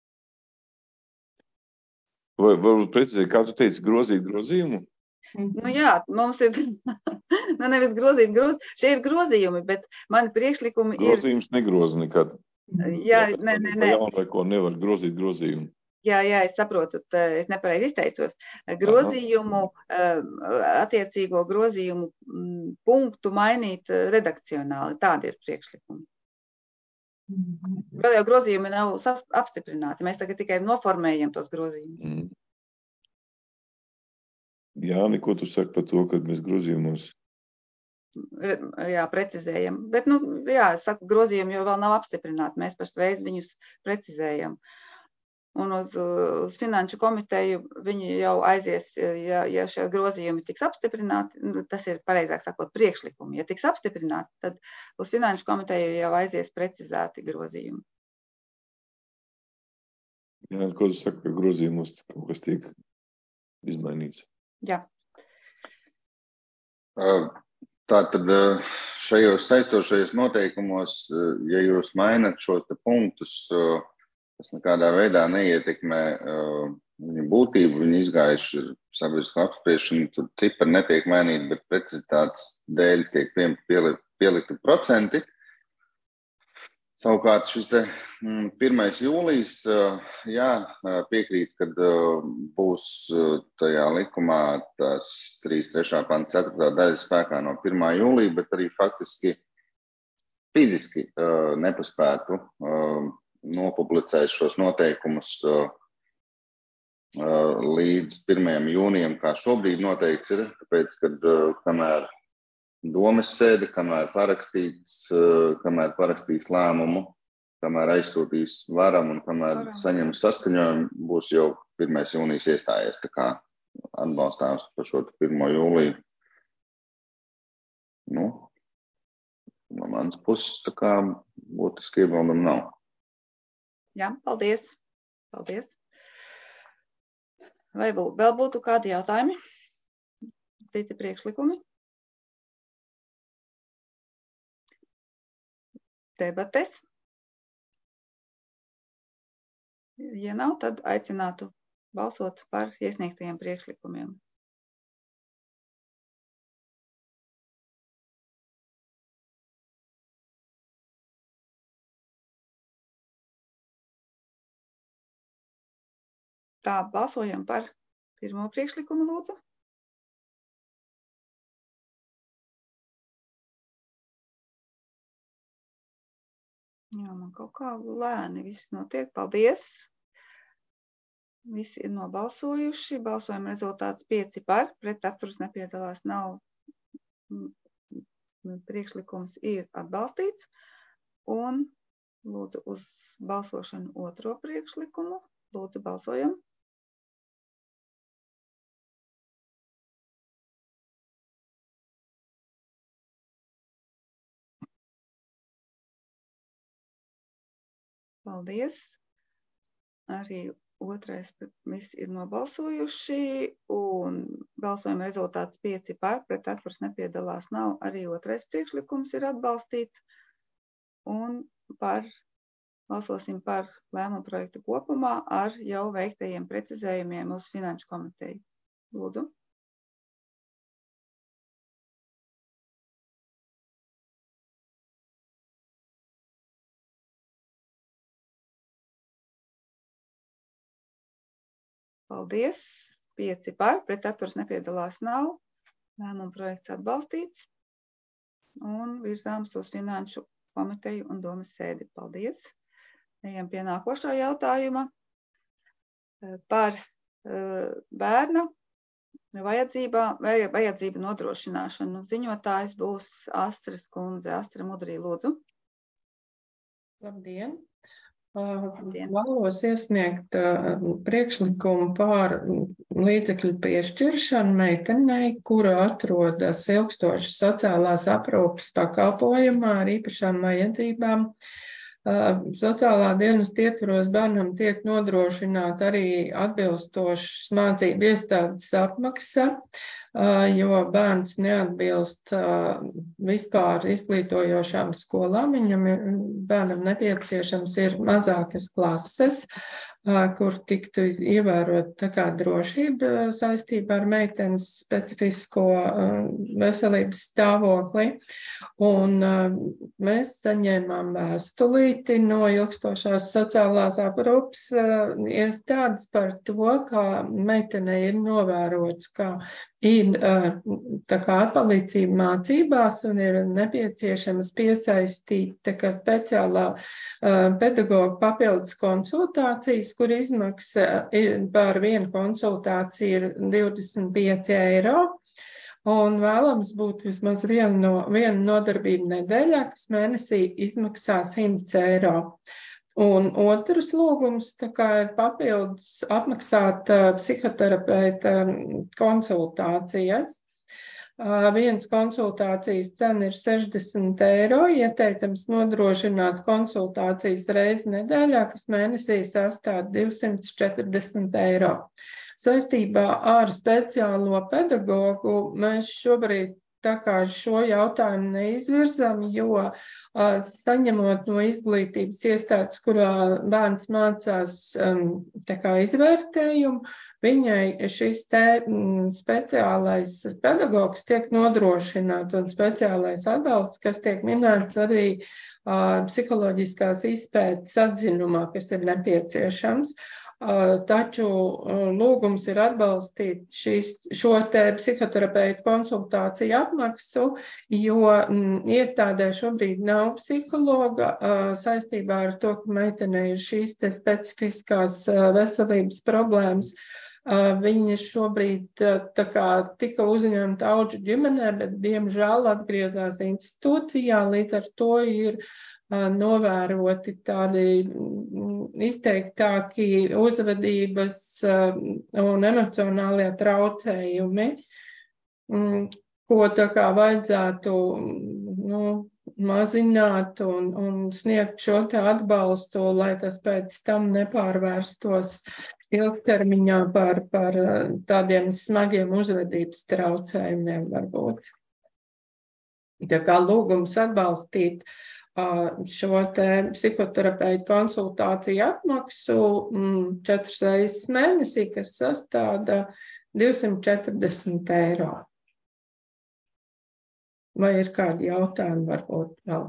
Vai varbūt precizēji, kā tu teici, grozīt grozījumu? Nu jā, mums ir, nu nevis grozīt, groz, šie ir grozījumi, bet mani priekšlikumi ir... Grozījums negroza nekad. Jā, nē, nē, nē. Jaunu vai ko nevar grozīt grozījumu. Jā, jā, es saprotu, es nepareizi izteicos. Grozījumu, Aha. attiecīgo grozījumu punktu mainīt redakcionāli. Tādi ir priekšlikumi. Vēl jau grozījumi nav apstiprināti. Mēs tagad tikai noformējam tos grozījumus. Mm. Jāni, ko tu saki par to, kad mēs grozījumos? Jā, precizējam. Bet, nu, jā, es saku, grozījumi jau vēl nav apstiprināti. Mēs pašreiz viņus precizējam. Un uz, uz finanšu komiteju viņi jau aizies, ja, ja šie grozījumi tiks apstiprināti, tas ir pareizāk sakot priekšlikumi. Ja tiks apstiprināti, tad uz finanšu komiteju jau aizies precizēti grozījumi. Jā, ko tu saki, ka grozījumos kaut kas tiek izmainīts? Jā. Tātad šajos saistošajos noteikumos, ja jūs mainat šos te punktus, tas nekādā veidā neietekmē uh, viņu būtību, viņi izgājuši sabiedrisko apspriešanu, tur cipari netiek mainīti, bet precizitātes dēļ tiek pielikti, pielikti procenti. Savukārt šis te mm, pirmais jūlijas, uh, jā, piekrīt, kad uh, būs uh, tajā likumā tās trīs trešā panta ceturtā daļa spēkā no pirmā jūlija, bet arī faktiski fiziski uh, nepaspētu uh, nopublicēt šos noteikumus uh, uh, līdz pirmajam jūnijam, kā šobrīd noteikts ir, tāpēc, kad uh, kamēr domes sēde, kamēr parakstīts, uh, kamēr parakstīts lēmumu, kamēr aizsūtīs varam un kamēr varam. Saņem saskaņojumu, būs jau pirmais jūnijas iestājies, tā kā atbalstāms par šo pirmo jūliju. Nu, no manas puses, tā kā būtiski iebildumi nav. Jā, paldies. Paldies. Vai vēl būtu kādi jautājumi? Citi priekšlikumi? Debates? Ja nav, tad aicinātu balsot par iesniegtajiem priekšlikumiem. Tā, balsojam par pirmo priekšlikumu, lūdzu. Jā, man kaut kā lēni viss notiek. Paldies. Visi ir nobalsojuši. Balsojuma rezultāts pieci par, pret atturas nepiedalās nav. Priekšlikums ir atbalstīts. Un lūdzu uz balsošanu otro priekšlikumu. Lūdzu, balsojam. Paldies. Arī otrais visi ir nobalsojuši, un balsojuma rezultāts pieci par, pret atturas nepiedalās nav. Arī otrais priekšlikums ir atbalstīts, un par, balsosim par lēmumu projektu kopumā ar jau veiktajiem precizējumiem uz Finanšu komiteju. Lūdzu. Paldies. Pieci par, pret atturas nepiedalās nav. Lēmuma projekts atbalstīts un virzāms uz Finanšu komiteju un domas sēdi. Paldies. Ejam pie nākošā jautājuma par uh, bērna vajadzībā, vai vajadzību nodrošināšanu. Ziņotājs būs Astras kundze. Astra Mudrī, lūdzu. Labdien! Vēlos iesniegt priekšlikumu par līdzekļu piešķiršanu meitenei, kura atrodas ilgstošas sociālās aprūpes pakalpojumā ar īpašām vajadzībām. Sociālā dienesta ietvaros bērnam tiek nodrošināta arī atbilstošas mācību iestādes apmaksa, jo bērns neatbilst vispār izglītojošām skolām. Viņam bērnam nepieciešams ir mazākas klases, kur tiktu ievērot tā kā drošība saistībā ar meitenes specifisko veselības stāvokli. Un mēs saņēmām vēstulīti no ilgstošās sociālās aprūpes iestādes par to, ka meitenei ir novērots, ka ir tā kā atpalīdzība mācībās un ir nepieciešams piesaistīt tā kā speciālā pedagoga papildus konsultācijas, kur izmaksa par vienu konsultāciju ir divdesmit pieci eiro. Un vēlams būtu vismaz viena no, viena nodarbība nedēļā, kas mēnesī izmaksā simts eiro. Un otrs lūgums tā kā ir papildus apmaksāt psihoterapeita konsultācijas. Vienas konsultācijas cena ir sešdesmit eiro, ieteicams nodrošināt konsultācijas reizi nedēļā, kas mēnesī sastāv divsimt četrdesmit eiro. Saistībā ar speciālo pedagogu mēs šobrīd tā kā šo jautājumu neizvirzam, jo saņemot no izglītības iestādes, kurā bērns mācās tā kā izvērtējumu, viņai šis te speciālais pedagogs tiek nodrošināts un speciālais atbalsts, kas tiek minēts arī psiholoģiskās izpētes atzinumā, kas ir nepieciešams. Taču lūgums ir atbalstīt šīs, šo te psihoterapeitu konsultāciju apmaksu, jo iestādē šobrīd nav psihologa saistībā ar to, ka meitenei ir šīs te specifiskās veselības problēmas. Viņa šobrīd tā kā tika uzņemta Audžu ģimenē, bet diemžēl atgriezās institūcijā, līdz ar to ir novēroti tādi izteiktāki uzvedības un emocionālie traucējumi, ko tā kā vajadzētu nu, mazināt un, un sniegt šo te atbalstu, lai tas pēc tam nepārvērstos ilgtermiņā par, par tādiem smagiem uzvedības traucējumiem varbūt. Tā kā lūgums atbalstīt šo te psihoterapeitu konsultāciju apmaksu četras reizes mēnesī, kas sastāda divsimt četrdesmit eiro. Vai ir kādi jautājumi varbūt vēl?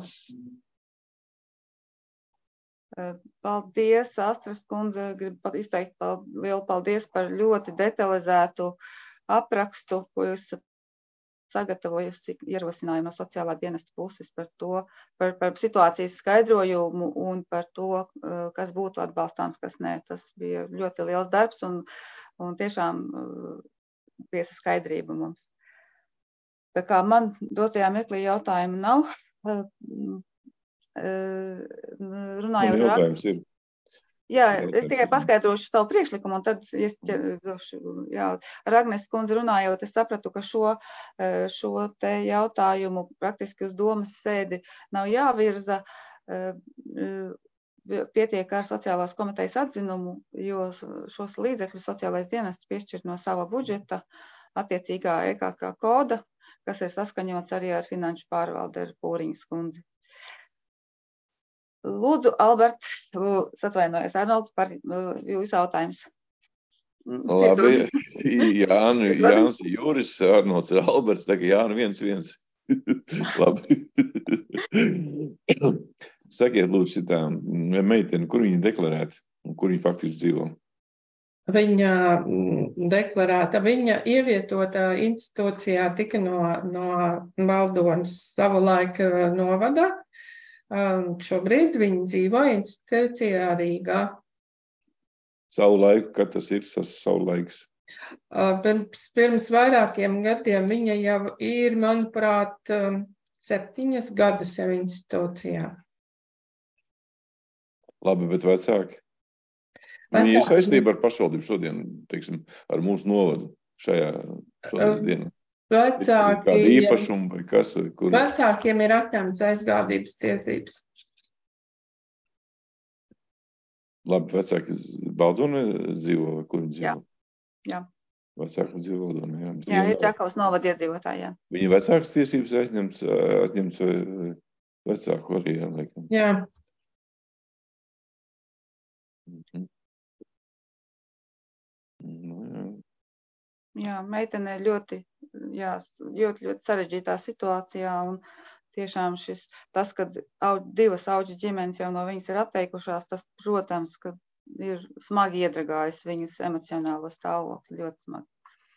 Paldies, Astras kundze. Gribu izteikt lielu paldies par ļoti detalizētu aprakstu, ko jūs sagatavojusi ierosinājumu no sociālā dienesta puses par to, par, par situācijas skaidrojumu un par to, kas būtu atbalstāms, kas nē. Tas bija ļoti liels darbs un, un tiešām tiesa skaidrība mums. Tā kā man dotajā mirklī jautājumu nav, runājot jautājums ir. Jā, es tikai paskaidrošu savu priekšlikumu, un tad es došu, jā, ar Agnes kundzi runājot, es sapratu, ka šo, šo te jautājumu praktiski uz domas sēdi nav jāvirza, pietiek ar sociālās komitejas atzinumu, jo šos līdzekļus sociālais dienests piešķir no sava budžeta attiecīgā E K K koda, kas ir saskaņots arī ar finanšu pārvaldi ar Pūriņas kundzi. Lūdzu, Alberts, atvainojies, Arnolds, par jūsu jautājums. Labi, Jāni, Jānis, Juris, Arnolds, Alberts, tagad Jāni, viens, viens. Labi. Sakiet, lūdzu, šitā meiteni, kur viņa deklarēta un kur viņa faktiski dzīvo? Viņa deklarēta, viņa ievietota institūcijā tika no, no Valdonas savulaik novada. Šobrīd viņa dzīvo institūcijā Rīgā. Savu laiku, kad tas ir tas savu laiks? Pirms, pirms vairākiem gadiem viņa jau ir, manuprāt, septiņas gadus jau institūcijā. Labi, bet vecāki? Viņi ir saistība ar pašvaldību šodien, teiksim, ar mūsu novadu šajā šodienas dienā. Vecāki, kāda īpašuma vai kas? Vai kur? Vecākiem ir atņemts aizgādības tiesības. Labi, vecāki Baldonē dzīvo vai kur viņi dzīvo? Jā, jā. Vecāki dzīvo Baldonē, jā. Jā, ir Čakavas novada iedzīvotāji, jā. Viņa vecākas tiesības aizņemts, atņemts vecāku arī, jā, laikam. Jā. Mhm. Nu, jā. Jā, meitene ļoti, jā, ļoti, ļoti sarežģītā situācijā un tiešām šis, tas, kad au, divas auģu ģimenes jau no viņas ir atteikušās, tas, protams, ka ir smagi iedragājis viņas emocionālo stāvokli, ļoti smagi.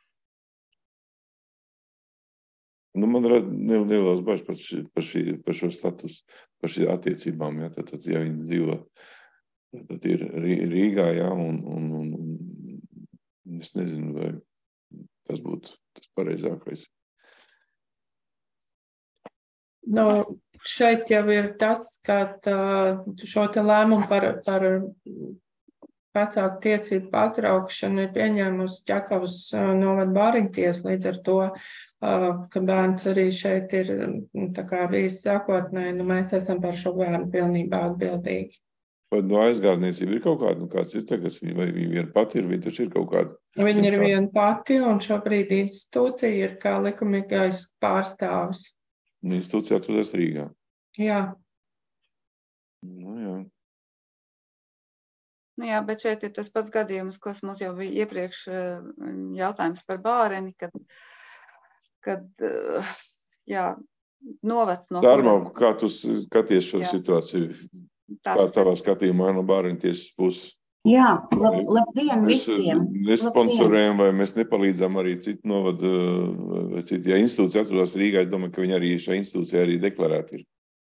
Nu, man ir nelielas bažas par, ši, par, šī, par šo status, par šī attiecībām, jā, tad, tad, ja viņi dzīvo, tad ir Rīgā, jā, un, un, un es nezinu, vai tas būtu tas pareizākais. Nu, šeit jau ir tas, ka šo te lēmumu par, par vecāku tiesību pārtraukšanu ir pieņēmusi Ķekavas novada bāriņtiesa, līdz ar to, ka bērns arī šeit ir tā kā bijis sākotnēji, nu mēs esam par šo bērnu pilnībā atbildīgi. Vai no aizgādniecība ir kaut kāda, nu kāds ir tagad, vai viņa viena pati ir, viņa taču ir kaut kāda? Viņa ir viena pati, un šobrīd institūcija ir kā likumīgais pārstāvis. Institūcija atrodas Rīgā? Jā. Nu jā. Nu jā, bet šeit ir tas pats gadījums, kas mums jau bija iepriekš jautājums par bāreni, kad, kad jā, novads no... Dārma, kā tu skaties šo jā. Situāciju? Tā. Kā tavā skatījumā no bāriņtiesas puses? Jā, lab, labdien visiem. Mēs nesponsorējam vai mēs nepalīdzam arī citu novadu, vai citu, ja institūcija atrodas Rīgā, es domāju, ka viņi arī šā institūcijā arī deklarēti ir.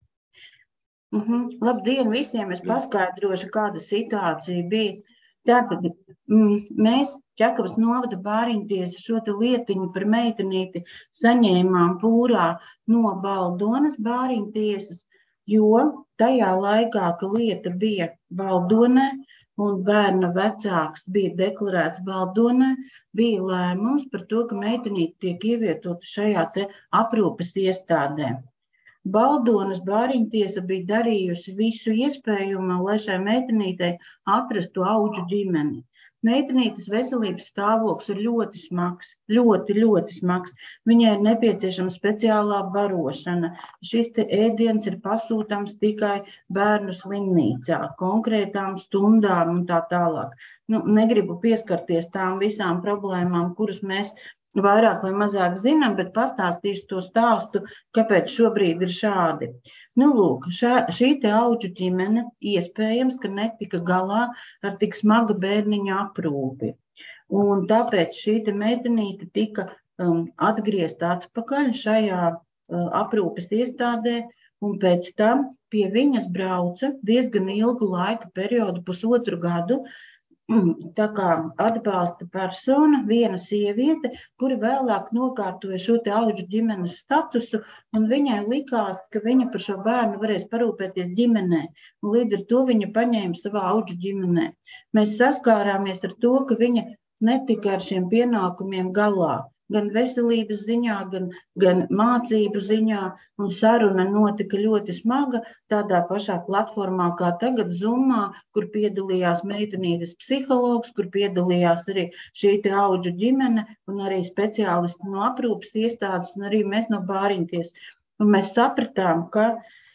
Uh-huh. Labdien visiem, es paskaidrošu, kāda situācija bija. Tātad m, mēs Ķekavas novada bāriņtiesa šo te lietiņu par meitenīti saņēmām Pūrā no Baldonas bāriņtiesas, jo tajā laikā, ka lieta bija Baldonē un bērna vecāks bija deklarēts Baldonē, bija lēmums par to, ka meitenīte tiek ievietota šajā te aprūpes iestādē. Baldonas bāriņtiesa bija darījusi visu iespējamo, lai šai meitenītei atrastu auģu ģimeni. Meitenītes veselības stāvoklis ir ļoti smags, ļoti, ļoti smags. Viņai ir nepieciešama speciālā barošana. Šis te ēdiens ir pasūtams tikai bērnu slimnīcā, konkrētām stundām un tā tālāk. Nu, negribu pieskarties tām visām problēmām, kuras mēs vairāk vai mazāk zinām, bet pastāstīšu to stāstu, kāpēc šobrīd ir šādi. Nu, lūk, šā, šī te auģu ģimene iespējams, ka netika galā ar tik smaga bērniņa aprūpi. Un tāpēc šī te meitenīte tika um, atgriezta atpakaļ šajā uh, aprūpes iestādē, un pēc tam pie viņas brauca diezgan ilgu laika periodu, pusotru gadu, tā kā atbalsta persona, viena sieviete, kura vēlāk nokārtoja šo te auģu ģimenes statusu, un viņai likās, ka viņa par šo bērnu varēs parūpēties ģimenē, un līdz ar to viņa paņēma savā auģu ģimenē. Mēs saskārāmies ar to, ka viņa netika ar šiem pienākumiem galā. gan veselības ziņā, gan, gan mācību ziņā, un saruna notika ļoti smaga tādā pašā platformā kā tagad Zoomā, kur piedalījās meitenītes psihologs, kur piedalījās arī šī te audžu ģimene un arī speciālisti no aprūpes iestādes un arī mēs no bāriņties. Un mēs sapratām, ka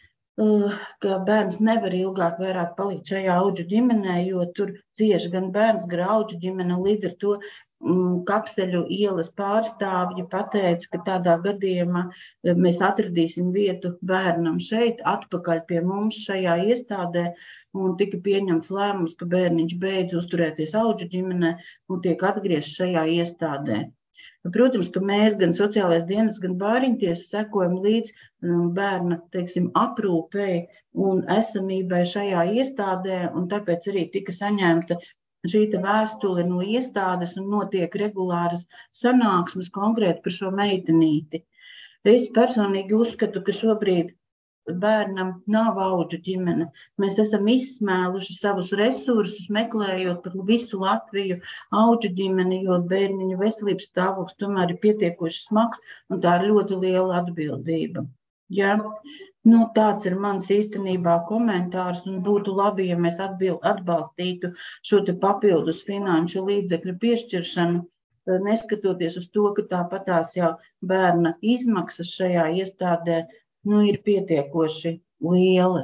ka bērns nevar ilgāk vairāk palikt šajā audžu ģimenē, jo tur cieši gan bērns, gan audžu ģimene, līdz ar to mm, Kapseļu ielas pārstāvji pateica, ka tādā gadījumā mēs atradīsim vietu bērnam šeit, atpakaļ pie mums šajā iestādē, un tika pieņemts lēmums, ka bērniņš beidz uzturēties audžu ģimenē un tiek atgriezts šajā iestādē. Protams, ka mēs gan sociālais dienas, gan bāriņtiesa sekojam līdz bērna, teiksim, aprūpei un esamībai šajā iestādē, un tāpēc arī tika saņemta šī vēstule no iestādes un notiek regulāras sanāksmes konkrēti par šo meitenīti. Es personīgi uzskatu, ka šobrīd bērnam nav audžu ģimene. Mēs esam izsmēluši savus resursus, meklējot par visu Latviju audžu ģimeni, jo bērniņu veselības stāvoklis tomēr ir pietiekoši smags, un tā ir ļoti liela atbildība. Ja? Nu, tāds ir mans īstenībā komentārs, un būtu labi, ja mēs atbild, atbalstītu šo te papildus finanšu līdzekļu piešķiršanu, neskatoties uz to, ka tāpatās jau bērna izmaksas šajā iestādē nu, ir pietiekoši lielas.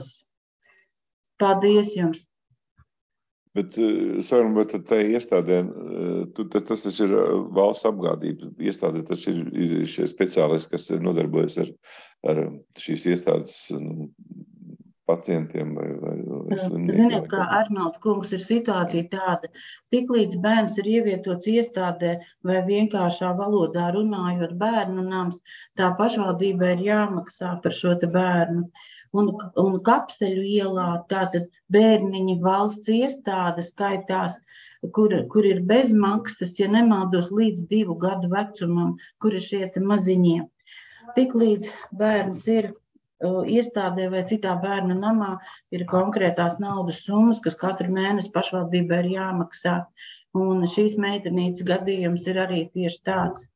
Paldies jums! Bet, Sarun, bet tai iestādē, tu, tas, tas ir valsts apgādības iestādē, tas ir, ir šie speciālisti, kas nodarbojas ar, ar šīs iestādes nu, pacientiem. Vai, vai, Ziniet, kā Arnolds kungs, ir situācija tāda, tiklīdz bērns ir ievietots iestādē vai vienkāršā valodā runājot bērnu nams, tā pašvaldībai ir jāmaksā par šo te bērnu. Un, un Kapseļu ielā tātad bērniņi valsts iestāde skaitās, kur, kur ir bez maksas, ja nemaldos līdz divu gadu vecumam, kur ir šie te maziņie. Tiklīdz bērns ir iestādē vai citā bērna namā, ir konkrētās naudas summas, kas katru mēnesi pašvaldībai ir jāmaksā. Un šīs meitenītes gadījums ir arī tieši tāds.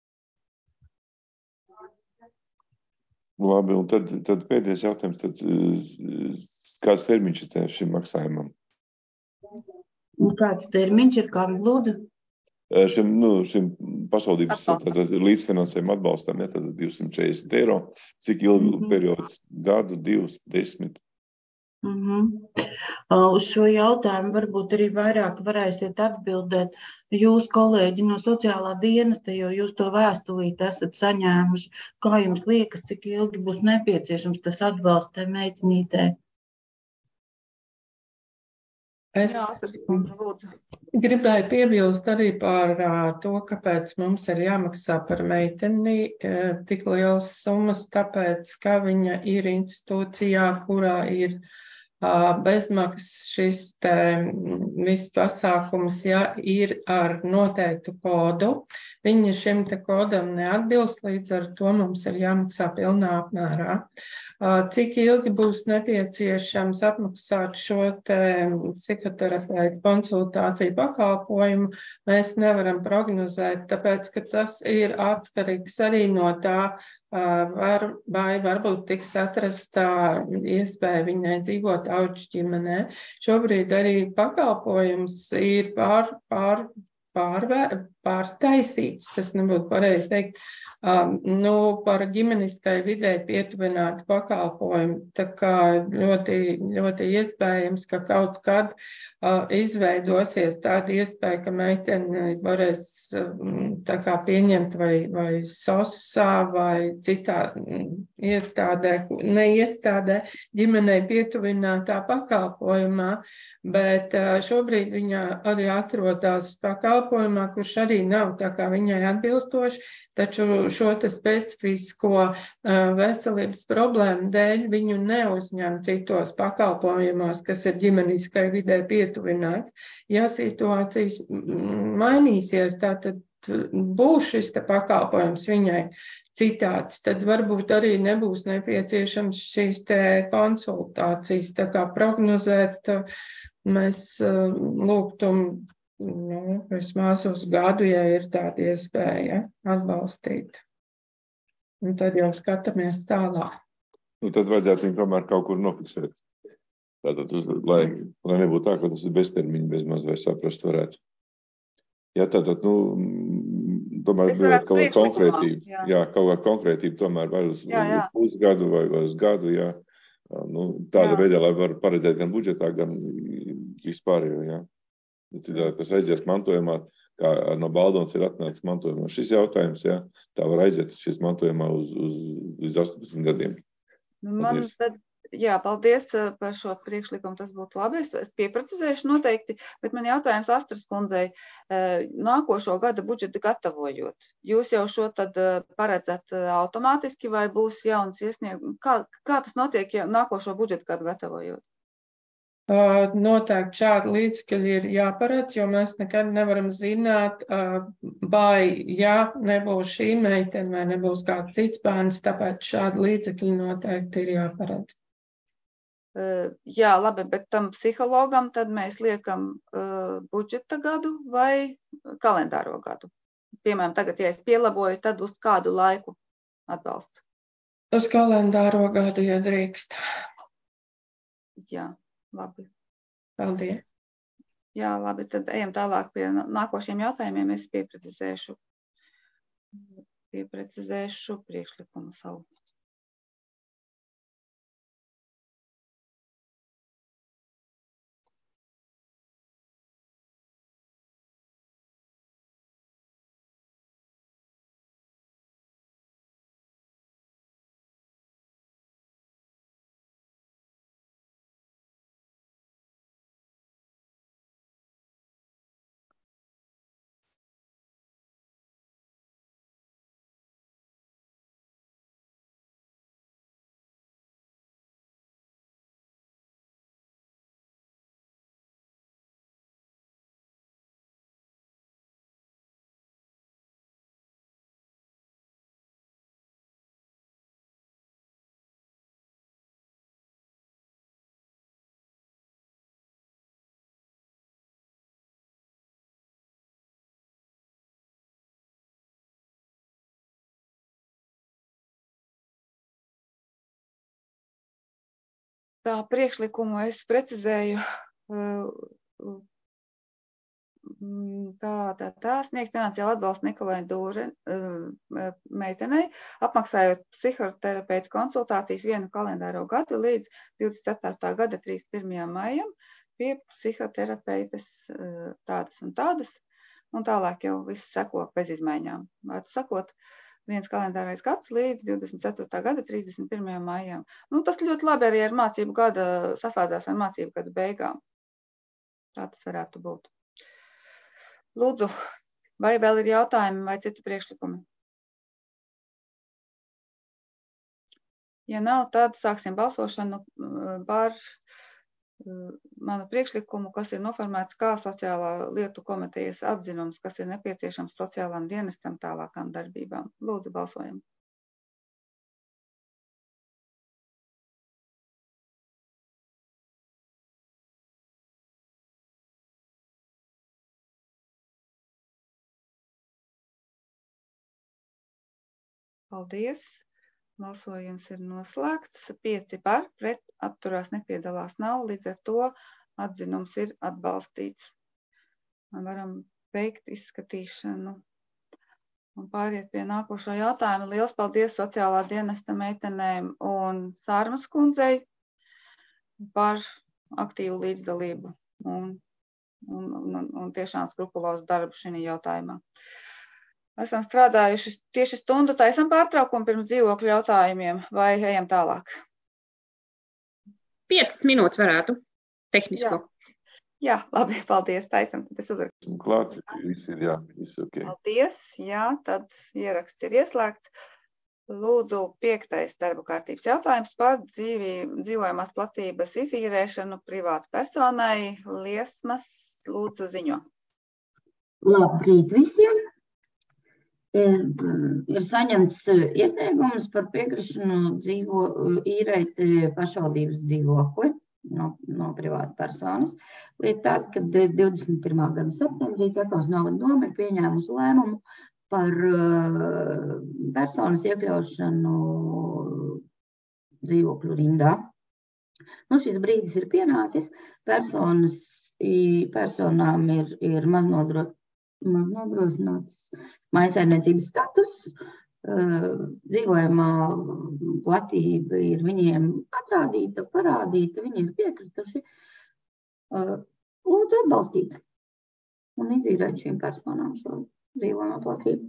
Labi, un tad, tad pēdējais jautājums, tad kāds termiņš ir šim maksājumam? Un kāds termiņš ir, kā lūdzu? Šim, nu, šim pašvaldības līdzfinansējuma atbalstam, ja, tad divsimt četrdesmit eiro. Cik ilgi mm-hmm. periods? Gadu, divus, desmit? Mm-hmm. Uz šo jautājumu varbūt arī vairāk varēsiet atbildēt jūs, kolēģi no sociālā dienesta, jo jūs to vēstulīt esat saņēmuši. Kā jums liekas, cik ilgi būs nepieciešams tas atbalsts tai meitenītē? Es gribēju piebilst arī par to, kāpēc mums ir jāmaksā par meiteni tik lielas summas, tāpēc, ka viņa ir institūcijā, kurā ir bezmaksas šis te viss pasākums, ja ir ar noteiktu kodu. Viņa šim te kodam neatbilst, līdz ar to mums ir jāmaksā pilnā apmērā. Cik ilgi būs nepieciešams apmaksāt šo te psihoterapeitu konsultāciju pakalpojumu, mēs nevaram prognozēt, tāpēc, ka tas ir atkarīgs arī no tā, var, vai varbūt tiks atrastā iespēja viņai dzīvot audžu ģimenē. Šobrīd arī pakalpojums ir pār, pār, pārvē, pārtaisīts, tas nebūtu pareizi teikt, Um, nu, par ģimeniskai videi pietuvinātu pakalpojumu. Tā kā ļoti, ļoti iespējams, ka kaut kad uh, izveidosies tāda iespēja, ka meiteni varēs um, tā kā pieņemt vai, vai sosā vai citā iestādē, ne iestādē, ģimenei pietuvinātā pakalpojumā, bet uh, šobrīd viņa arī atrodas pakalpojumā, kurš arī nav tā kā viņai atbilstoši, taču šo te specifisko uh, veselības problēmu dēļ viņu neuzņem citos pakalpojumos, kas ir ģimeniskai vidē pietuvināts. Ja situācijas mainīsies, tātad būs šis te pakalpojums viņai citāds, tad varbūt arī nebūs nepieciešams šīs te konsultācijas, tā kā prognozēt, mēs uh, lūgtu Nu, vismaz uz gadu, ja ir tāda iespēja atbalstīt. Un tad jau skatāmies tālāk. Nu, tad vajadzētu viņu tomēr kaut kur nofiksēt. Tātad, uz, lai, lai nebūtu tā, ka tas ir beztermiņa, bez maz vai saprast varētu. Jā, tātad, nu, tomēr gribētu kaut kādu konkrētību. Jā. jā, kaut kādu konkrētību tomēr vai uz, jā, jā. uz pusgadu vai, vai uz gadu, jā. Nu, tāda jā. veidā, lai var paredzēt gan budžetā, gan vispārējo, jā. Tas aizies mantojumā, kā no Baldonas ir atnācis mantojumā. Šis jautājums, jā, tā var aiziet šis mantojumā uz, uz, uz astoņdesmit gadiem. Man tad, jā, paldies par šo priekšlikumu, tas būtu labi. Es, es pieprecizēšu noteikti, bet man jautājums Astras kundzei, nākošo gada budžetu gatavojot, jūs jau šo tad paredzat automātiski vai būs jauns iesniegums? Kā, kā tas notiek, ja nākošo budžetu gadu gatavojot? Uh, noteikti šādi līdzekļi ir jāparedz, jo mēs nekad nevaram zināt, uh, vai ja nebūs šī meitene vai nebūs kāds cits bērns, tāpēc šādi līdzekļi noteikti ir jāparedz. Uh, jā, labi, bet tam psihologam tad mēs liekam uh, budžeta gadu vai kalendāro gadu? Piemēram, tagad, ja es pielaboju, tad uz kādu laiku atbalsts? Uz kalendāro gadu, ja drīkst. Jā. Labi. Paldies. Jā, labi, tad ejam tālāk pie nākošiem jautājumiem. Es pieprecizēšu, pieprecizēšu priekšlikumu savu. Tā priekšlikumu es precizēju, tā, tā, tā sniegt finansiālu atbalstu Nikolai Dūre meitenei, apmaksājot psihoterapeitu konsultācijas vienu kalendāro gadu līdz divdesmit ceturtā gada trīsdesmit pirmajam maijam pie psihoterapeites tādas un tādas, un tālāk jau viss seko bez izmaiņām. Vārds sakot, viens kalendārais gads līdz divdesmit ceturtā gada trīsdesmit pirmajam maijam. Nu, tas ļoti labi arī ar mācību gada, saslēdzās ar mācību gada beigām. Tā tas varētu būt. Lūdzu, vai vēl ir jautājumi vai citi priekšlikumi? Ja nav, tad sāksim balsošanu par manu priekšlikumu, kas ir noformēts kā sociālā lietu komitejas atzinums, kas ir nepieciešams sociālām dienestam tālākām darbībām. Lūdzu, balsojam. Paldies. Balsojums ir noslēgts. Pieci par, pret, atturās nepiedalās nav, līdz ar to atzinums ir atbalstīts. Varam veikt izskatīšanu un pāriet pie nākošā jautājuma. Liels paldies sociālā dienesta meitenēm un Sārmas kundzei par aktīvu līdzdalību un, un, un, un tiešām skrupulozu darbu šajā jautājumā. Esam strādājuši tieši stundu, taisam pārtraukumu pirms dzīvokļu jautājumiem, vai ejam tālāk? Piecas minūtes varētu, tehnisko. Jā, jā labi, paldies, taisam, tad es uzrakstu. Klāt, viss ir, jā, viss ok. Paldies, jā, tad ieraksts ir ieslēgts. Lūdzu, piektais darba kārtības jautājums par dzīvi, dzīvojamās platības izīrēšanu privātu personai. Liesmas, lūdzu, ziņo. Labrīt visiem! Ir, ir saņemts iesniegums par piekrišanu dzīvo, īrēt pašvaldības dzīvokli. no, no privāta personas. Lieta tāda, ka divdesmit pirmā gada septembrī Ķekavas novada doma ir pieņēmusi lēmumu par uh, personas iekļaušanu dzīvokļu rindā. Nu, šis brīdis ir pienācis, personas, personām ir, ir maznodro, maznodrošināts mājsaimniecības status, dzīvojamā platība ir viņiem atrādīta, parādīta, viņi ir piekrituši. Lūdzu atbalstīt un izīrēt šīm personām šo dzīvojamā platību.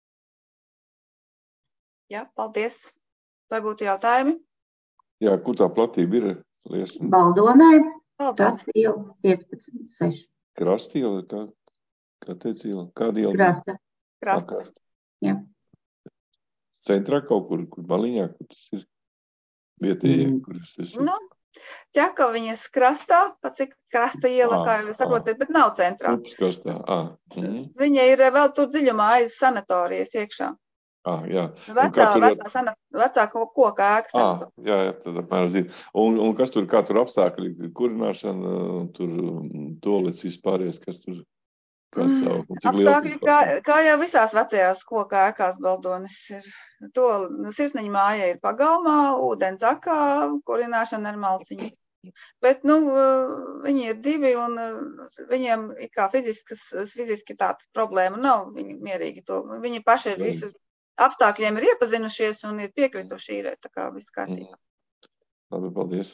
Jā, paldies. Vai būtu jautājumi? Jā, kur tā platība ir? Liesma? Baldonē, Paldies. Krastiela piecpadsmit seši. Krastiela, kā, kā teica iela? Kāda iela? Krasta. Krasta. Jā. Centrā kaut kur, kur maliņā, kur tas ir vietējie, mm. kur tas ir? Nu, Ķekaviņas krastā, pat cik krasta iela, à, kā jūs saprotat, bet nav centrā. Ups krastā, ā. Mm. Viņa ir vēl tur dziļumā aiz sanatorijas iekšā. Ā, jā. Vecā, vecā, sanat, vecā koka ēka sanatorija. Jā, jā, tad apmēram zinu. Un, un kas tur, kā tur apstākļi, kurināšana, tur tolets vispārējais, kas tur? Mm, apstākļi, kā, kā jau visās vecajās koka ēkās Baldonis ir. To sirsniņa māja ir pagalmā, ūdens akā, kurināšana ar malciņu. Bet, nu, viņi ir divi un viņiem ir kā fiziskas, fiziski tāda problēma nav. Viņi mierīgi to, viņi paši ir visus apstākļiem ir iepazinušies un ir piekrituši īrēt, tā kā viss kārtībā. Labi, paldies.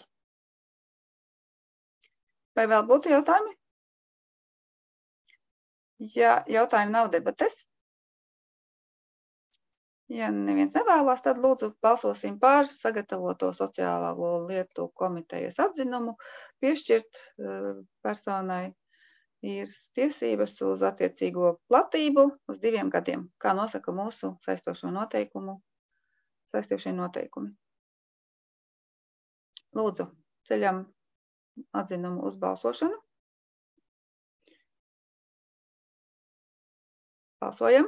Vai vēl būtu jautājumi? Ja jautājumi nav debates, ja neviens nevēlās, tad lūdzu balsosim par sagatavoto sociālo lietu komitejas atzinumu. Piešķirt uh, personai ir tiesības uz attiecīgo platību uz diviem gadiem, kā nosaka mūsu saistošo noteikumu, saistošie noteikumi. Lūdzu, ceļam atzinumu uz balsošanu. Balsojam.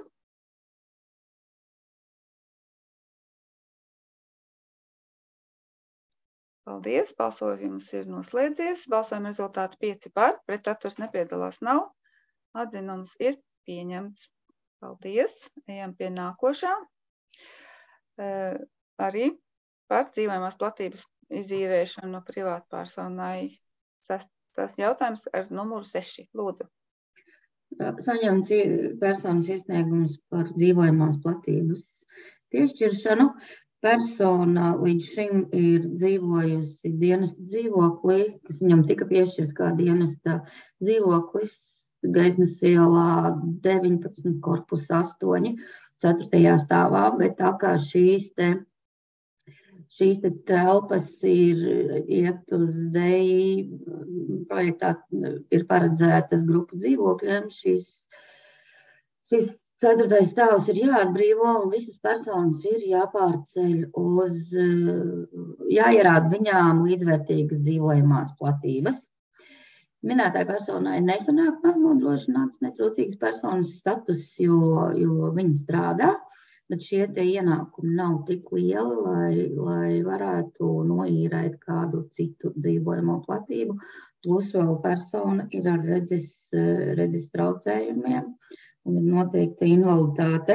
Paldies, balsojums ir noslēdzies. Balsojuma rezultāti pieci par, pret atturs nepiedalās nav. Atzinums ir pieņemts. Paldies. Ejam pie nākošā. Uh, arī par dzīvojamās platības izīrēšanu no privātpersonai. Tas jautājums ar numuru seši. Lūdzu. Saņemts personas iesniegums par dzīvojamās platības piešķiršanu. Persona līdz šim ir dzīvojusi dienesta dzīvoklī, kas viņam tika piešķirts kā dienesta dzīvoklis Gaismas ielā deviņpadsmit korpus astoņi, ceturtajā stāvā, bet tā kā šīs te, šīs te telpas ir iet uz deji, projektā ir paredzētas grupu dzīvokļiem, šīs, šīs ceturtais stāvs ir jāatbrīvo un visas personas ir jāpārceļ uz, jāierāda viņām līdzvērtīgas dzīvojamās platības. Minētāji personai nesanāk maznodrošināts netrūcīgas personas status, jo, jo viņi strādā, bet šie te ienākumi nav tik lieli, lai, lai varētu noīrēt kādu citu dzīvojamo platību. Plus vēl persona ir ar redzes, redzes traucējumiem. Un ir noteikta invaliditāte.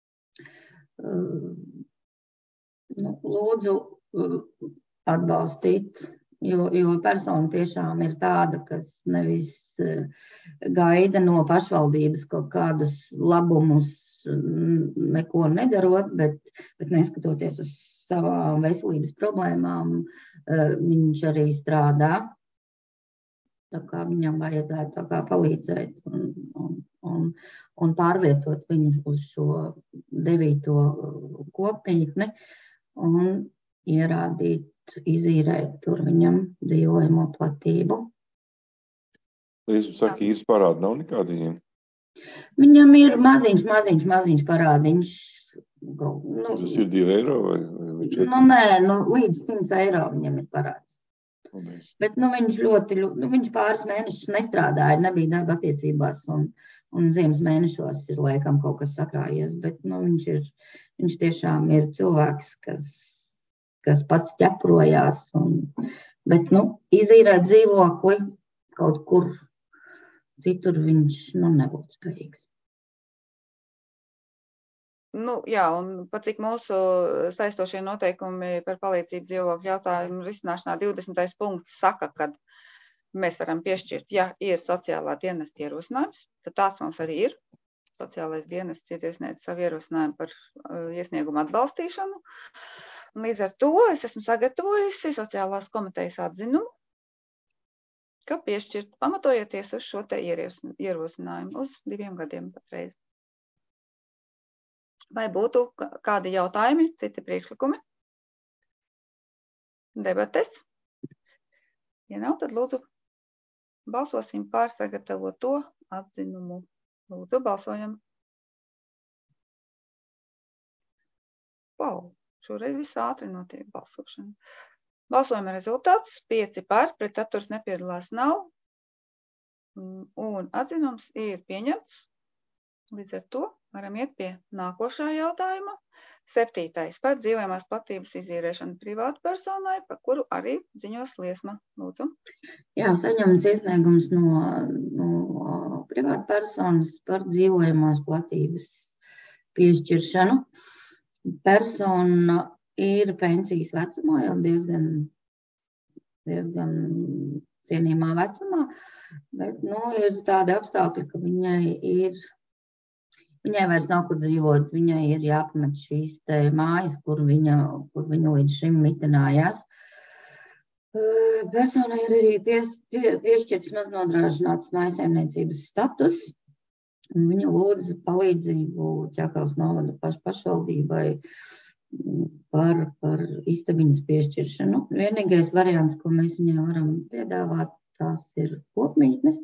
Nu, lūdzu atbalstīt, jo, jo persona tiešām ir tāda, kas nevis gaida no pašvaldības kaut kādus labumus, neko nedarot, bet, bet neskatoties uz savām veselības problēmām, viņš arī strādā. Tā kā viņam vajadzētu tā kā palīdzēt un, un, un, un pārvietot viņu uz šo devīto kopmītni un ierādīt, izīrēt tur viņam dzīvojamo platību. Jūs saka, īsti parādi nav nekādi viņiem? Viņam ir maziņš, maziņš, maziņš parādiņš. Nu, tas ir divi eiro vai, vai četri? Nu, nē, nu, līdz simts eiro viņam ir parāds. Paldies. Bet nu, viņš ļoti, nu, viņš pāris mēnešus nestrādāja, nebija darba attiecībās un, un ziemas mēnešos ir laikam kaut kas sakrājies, bet nu, viņš, ir, viņš tiešām ir cilvēks, kas, kas pats ķeprojās un Bet, nu, izīrēt dzīvokli kaut kur citur viņš, nu, nebūtu spējīgs. Nu, jā, un pat cik mūsu saistošie noteikumi par palīdzību dzīvokļu jautājumu risināšanā divdesmitais punkts saka, ka mēs varam piešķirt, ja ir sociālā dienesta ierosinājums, tad tāds mums arī ir. Sociālais dienests ir iesniedz savu ierosinājumu par uh, iesniegumu atbalstīšanu. Un līdz ar to es esmu sagatavojusi sociālās komitejas atzinumu, ka piešķirt pamatojoties uz šo te ierosinājumu uz diviem gadiem patreiz. Vai būtu kādi jautājumi, citi priekšlikumi? Debates? Ja nav, tad lūdzu balsosim par sagatavoto atzinumu. Lūdzu, balsojam. Wow, šoreiz viss ātri notiek balsošana. Balsojuma rezultāts pieci par, pret atturas nepiedalās nav. Un atzinums ir pieņemts. Līdz ar to varam iet pie nākošā jautājuma. Septītais par dzīvojamās platības izīrēšanu privātu personai, par kuru arī ziņos Liesma. Lūdzu. Jā, saņemts iesniegums no, no privātu personas par dzīvojamās platības piešķiršanu. Persona ir pensijas vecumā, jau diezgan, diezgan cienījumā vecumā, bet, nu, ir tādi apstākļi, ka viņai ir Viņai vairs nav kur dzīvot, viņai ir jāpamet šīs te mājas, kur viņa, kur viņa līdz šim mitinājās. Personai ir arī pies, pie, piešķirts maznodrošināts mājsaimniecības status. Viņa lūdza palīdzību Ķekavas novada paš, pašvaldībai par, par istabiņas piešķiršanu. Vienīgais variants, ko mēs viņai varam piedāvāt, tās ir kopmītnes.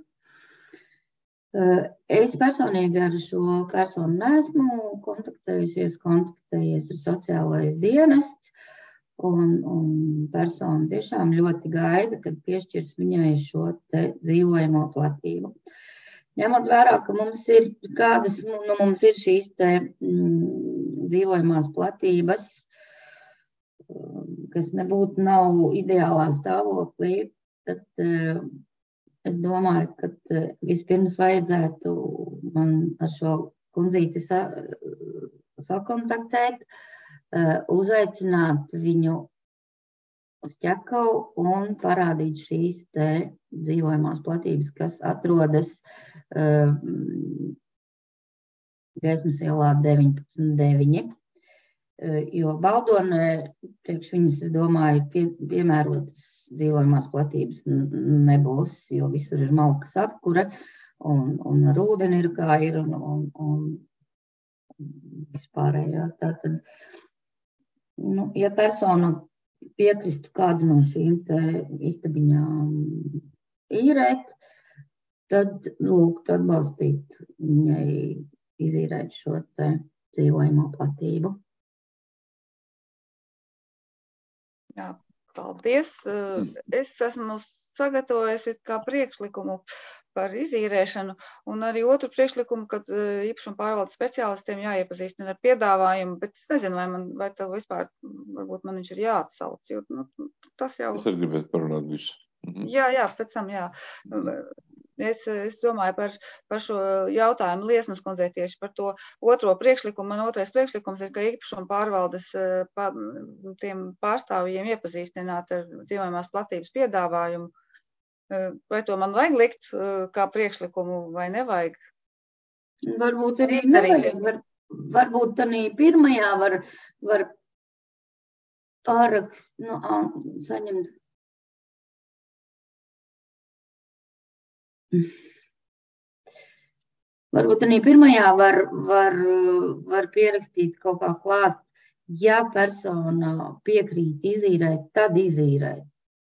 Es personīgi ar šo personu neesmu kontaktējusies, kontaktējies ar sociālais dienests, un, un persona tiešām ļoti gaida, kad piešķirs viņai šo te dzīvojamo platību. Ņemot vērā, ka mums ir kādas, nu, mums ir šīs te mm, dzīvojamās platības, kas nebūtu nav ideālā stāvoklī, tad es domāju, ka vispirms vajadzētu man ar šo kundzīti sa, sakontaktēt, uzaicināt viņu uz Ķekavu un parādīt šīs te dzīvojamās platības, kas atrodas uh, Gaismas ielā deviņpadsmit deviņi. Uh, jo Baldonē, priekš viņas, es domāju, pie, piemērotas dzīvojamās platības nebūs, jo visur ir malkas apkure un, un ar ūdeni ir kā ir un, un, un vispārējā. Tātad, nu, ja persona piekristu kādu no šīm te istabiņām īrēt, tad lūgtu atbalstīt viņai izīrēt šo te dzīvojamo platību. Jā. Paldies. Es esmu sagatavojusi kā priekšlikumu par izīrēšanu un arī otru priekšlikumu, kad īpašuma pārvaldes speciālistiem jāiepazīstina ar piedāvājumu, bet es nezinu, vai, man, vai tev vispār, varbūt man viņš ir jāatsauc, jo nu, tas jau... Es arī gribētu parunāt visu. Mhm. Jā, jā, pēc tam, jā. Es, es domāju par, par šo jautājumu Liesmas kundzei tieši par to otro priekšlikumu. Man otrais priekšlikums ir, ka īpašuma pārvaldes pa, tiem pārstāvjiem iepazīstināt ar dzīvojamās platības piedāvājumu. Vai to man vajag likt kā priekšlikumu vai nevajag? Varbūt arī nevajag. Var, varbūt arī pirmajā var, var pāraks, nu, saņemt. Varbūt arī pirmajā var, var, var pierakstīt kaut kā klāt, ja persona piekrīt izīrēt, tad izīrēt.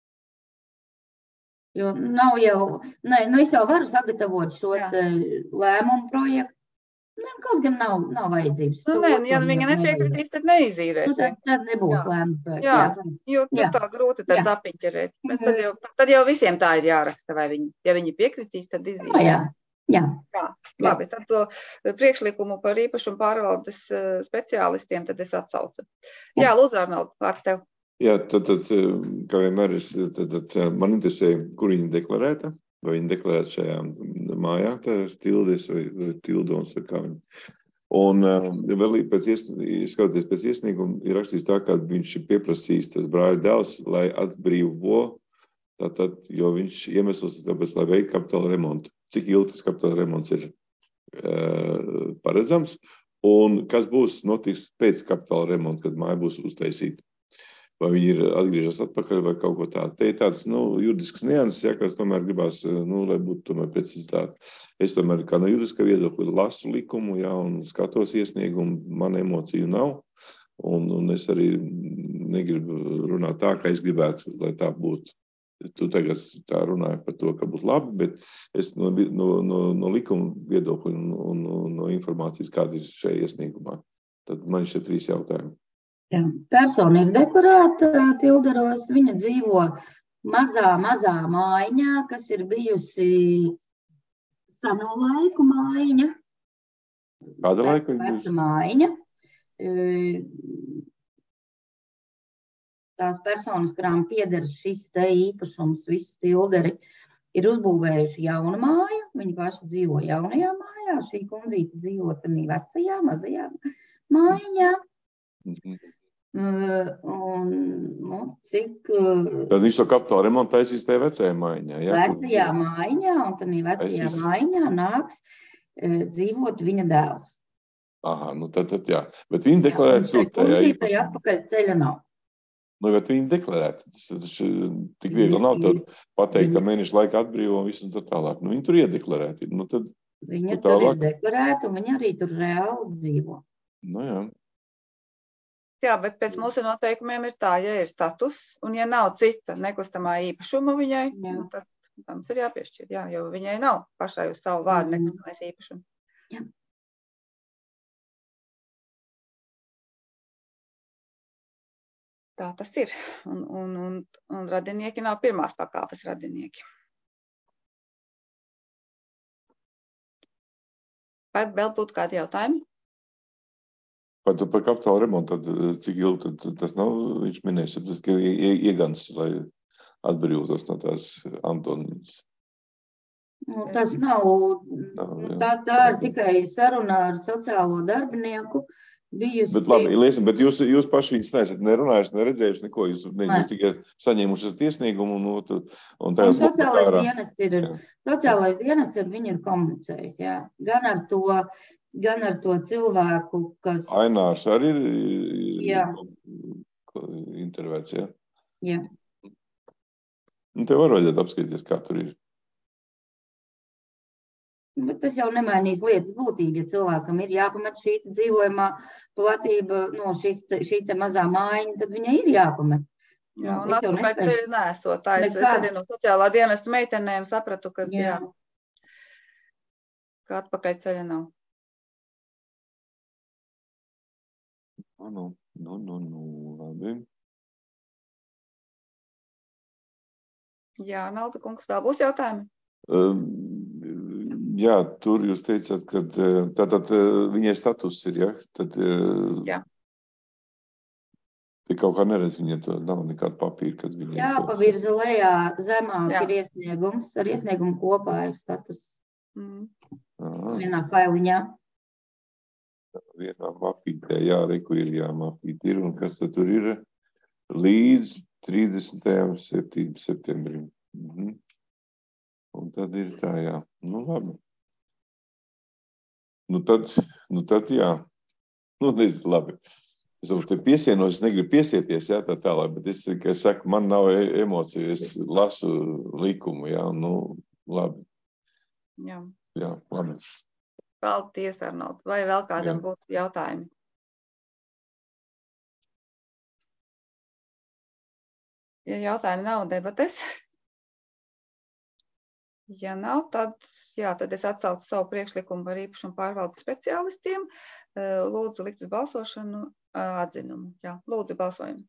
Jo nav jau, ne, nu es jau varu sagatavot šo lēmumu projektu, ne, kaut gan nav, nav vajadzības. Nu, nē, ja viņa nepiekritīs, tad neizīrēs. Nu, tad, tad nebūs lēmumu projektu. Jā, jā, jo nu, tā grūti tad zapiņķerēt. Bet tad jau, tad jau visiem tā ir jāraksta, vai viņi, ja viņi piekritīs, tad izīrēs. Jā, jā. Jā, labi, tad to priekšlikumu par īpašumu pārvaldes speciālistiem tad es atsaucu. Jā, Lūdzu, Arnoldu, vārds tev. Jā, tad, tad kā vienmēr, es, tad, tad, man interesē, kur viņa deklarēta, vai viņa deklarēta šajā mājā, tā ir tildes vai, vai tildons, vai kā viņa. Un vēl pēc, skatoties pēc iesnieguma, ir rakstīts tā, ka viņš ir pieprasījis tas brāļa dēls, lai atbrīvo, tātad, jo viņš iemesls tāpēc, lai veiktu kapitāla remontu. Cik ilgi tas kapitāla remonts ir uh, paredzams, un kas būs notiks pēc kapitāla remonta, kad māja būs uztaisīta. Vai viņi ir atgriežas atpakaļ vai kaut ko tādu. Te ir tāds, nu, juridisks nianses, ja, kas tomēr gribās, nu, lai būtu tomēr precizitāte. Es tomēr kā no juridiska viedokļa lasu likumu, jā, un skatos iesniegumu, man emociju nav, un, un es arī negribu runāt tā, ka es gribētu, lai tā būtu. Tu tagad tā runāji par to, ka būs labi, bet es no, no, no, no likuma viedokļa un, un, un no informācijas, kāda ir šajā iesniegumā. Tad man ir šie trīs jautājumi. Jā. Persona ir deklarēta Tilderos, viņa dzīvo mazā, mazā mājiņā, kas ir bijusi seno laiku mājiņa. Kāda laika viņa bijusi? Mājiņa. Tās personas, kurām pieder šis te īpašums, visi Tilderi, ir uzbūvējuši jaunu māju, viņi paši dzīvo jaunajā mājā, šī kundzīte dzīvo tamī vecajā, mazajā mājiņā. Mm-hmm. Uh, un, nu, cik... Uh, Tad viņš to kapitāla remontu taisīs tajā vecajā mājiņā, jā? Vecajā kur... mājiņā, un tad vecajā taisīs. Mājiņā nāks uh, dzīvot viņa dēls. Aha, nu tad, tad jā. Bet viņa deklarēta tur tajā īpašumā. Tajā atpakaļ ceļa nav. Nu, bet viņa deklarēta. Tas, tas tik viegli nav tad pateikt, ka mēnešu laika atbrīvo un visu un tā tālāk. Nu, viņa tur iedeklarēta. Nu, tad, viņa tur ir deklarēta, un viņa arī tur reāli dzīvo. Nu, jā. Jā, bet pēc mūsu noteikumiem ir tā, ja ir status, un ja nav cita nekustamā īpašuma viņai, nu, tad mums ir jāpiešķir, jā, jo viņai nav pašai uz savu vārdu nekustamais īpašums. Jā. Tā tas ir, un, un, un, un radinieki nav pirmās pakāpes radinieki. Vai vēl būtu kādi jautājumi? Par, par kapitāla remontu, tad cik ilgi tad, tas nav, viņš minēs, tas ir iegans, lai atbrīvotos no tās Antoniņas. Nu, tas nav, nu, tā, tā ir tikai saruna ar sociālo darbinieku. Bijusi... Bet labi, Liesim, bet jūs, jūs paši viņas neesat nerunājuši, neredzējuši neko, jūs, ne, jūs tikai saņēmuši tiesniegumu un, un, un, un sociālais dienests ir, sociālais dienests ir, viņi ir komunicējis, jā, gan ar to, gan ar to cilvēku, kas... Ainārs arī ir jā. intervēts, jā? Jā. Un tev var vajadzētu apskatīties, kā tur ir. Bet tas jau nemainīs lietas būtību, ja cilvēkam ir jāpamet šī dzīvojumā platība, no šī, šī te mazā mājiņa, tad viņai ir jāpamet. Jā, un atpakaļ ceļ nesot. Tā es arī no sociālā dienesta meitenēm sapratu, ka, jā. Jā, ka atpakaļ ceļa nav. Nu, nu, nu, nu, labi. Jā, Nalda kungs, vēl būs jautājumi? Um, jā, tur jūs teicāt, ka tātad viņai status ir, ja? Tad, jā. Te kaut kā neredz viņa, to nav nekāda papīra, kad viņa... Jā, pavirza lejā zemāk jā. Ir iesniegums, ar iesniegumu kopā ir status. Mm. Vienā failiņā. Vienā mapītē, jā, reku ir, jā, mapīt ir, un kas tad tur ir? Līdz trīsdesmitajam septembrim. Mhm. Un tad ir tā, jā. Nu, labi. Nu, tad, nu, tad jā. Nu, nezinu, labi. Es jau te piesienos, es negribu piesieties, jā, tā tālāk, bet es, kā es saku, man nav emociju, es lasu likumu, jā, nu, labi. Jā. Jā, labi. Paldies, Arnold. Vai vēl kādam jā. Būtu jautājumi? Ja jautājumi nav, debates. Ja nav, tad, jā, tad es atsaucu savu priekšlikumu par īpašumu pārvaldes speciālistiem. Lūdzu likt uz balsošanu atzinumu. Jā, lūdzu balsojumu.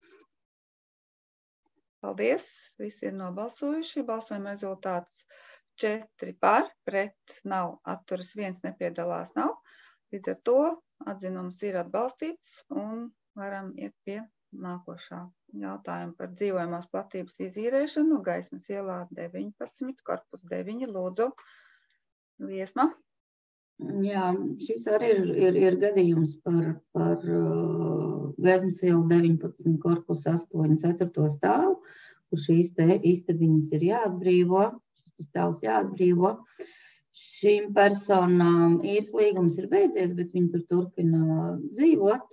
Paldies, visi ir nobalsojuši. Balsojuma rezultāts četri par, pret nav, atturas viens, nepiedalās nav. Līdz ar to atzinums ir atbalstīts un varam iet pie nākošā jautājuma par dzīvojamās platības izīrēšanu. Gaismas ielā deviņpadsmit, korpus deviņi, lūdzu, Liesma. Jā, šis arī ir, ir, ir gadījums par, par uh, Gaismas ielu deviņpadsmit, korpus astoņi, ceturto stāvu, kur šīs te istabiņas ir jāatbrīvo, šis stāvs jāatbrīvo. Šīm personām īres līgums ir beidzies, bet viņi tur turpina dzīvot.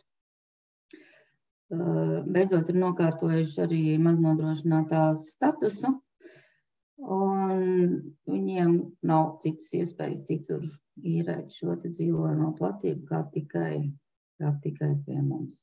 Uh, beidzot ir nokārtojuši arī maznodrošinātās statusu, un viņiem nav citas iespējas citur īrēt šo te dzīvojamo platību, kā tikai, kā tikai pie mums.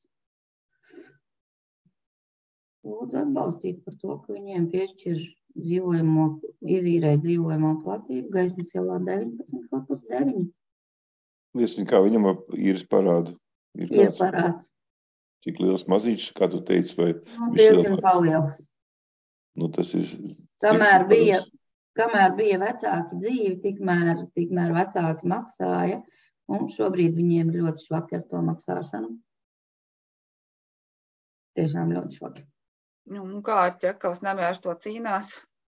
Lūdzu atbalstīt par to, ka viņiem piešķir dzīvojamo, izīrēt dzīvojamo platību Gaismas ielā deviņpadsmit, korpus deviņi. Liesmi, kā viņam īres parādu? Ir, Ir parāds. Cik liels mazīčs, kā tu teici, vai? Nu, diezgan paliels. Nu, tas ir... Kamēr bija, kamēr bija vecāki dzīvi, tikmēr, tikmēr vecāki maksāja, un šobrīd viņiem ir ļoti švaki ar to maksāšanu. Tiešām ļoti švaki. Nu, kā ar Ķekavas namē ar to cīnās?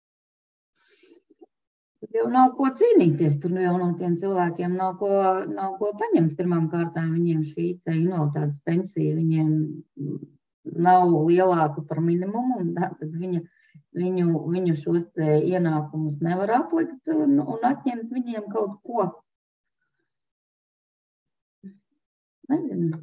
Tur jau nav ko cīnīties, tur jau no tiem cilvēkiem nav ko, nav ko paņemt. Pirmām kārtām viņiem šī te invaliditātes pensija, viņiem nav lielāka par minimumu, un tad viņa Viņu, viņu šos ienākumus nevar aplikt un, un atņemt viņiem kaut ko. Nezinu.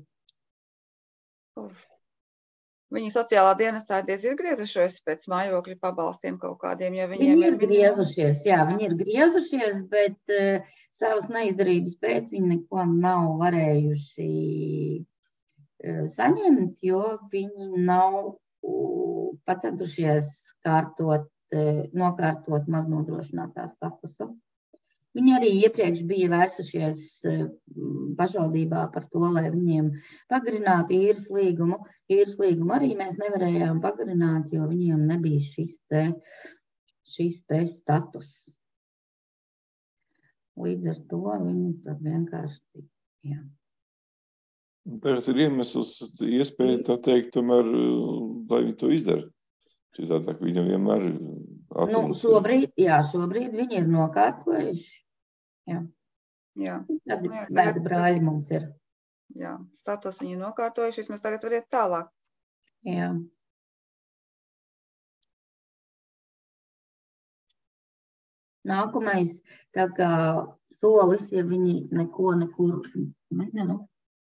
Viņi sociālā dienestā ir izgriezušies pēc mājokļa pabalstiem kaut kādiem, ja viņiem viņi ir griezušies, jā, viņi ir griezušies, bet uh, savas neizdarības pēc viņi neko nav varējuši uh, saņemt, jo viņi nav uh, pacentušies kārtot, nokārtot maznodrošinātā statusu. Viņi arī iepriekš bija vērsušies pašvaldībā par to, lai viņiem pagarinātu īres līgumu. Īres līgumu arī mēs nevarējām pagarināt, jo viņiem nebija šis te, šis te status. Līdz ar to viņi tad vienkārši, jā. Tas ir iemesls, iespēja tā teikt, tomēr, lai viņi to izdara. Citādāk viņam vienmēr nu, šobrīd, jā, šobrīd viņi ir nokārtojuši. Jā. Jā. Tad bēda brāļi mums ir. Jā, status viņi nokārtojuši, vismaz tagad var iet tālāk. Jā. Nākamais, tā kā solis, ja viņi neko nekur, nezinu,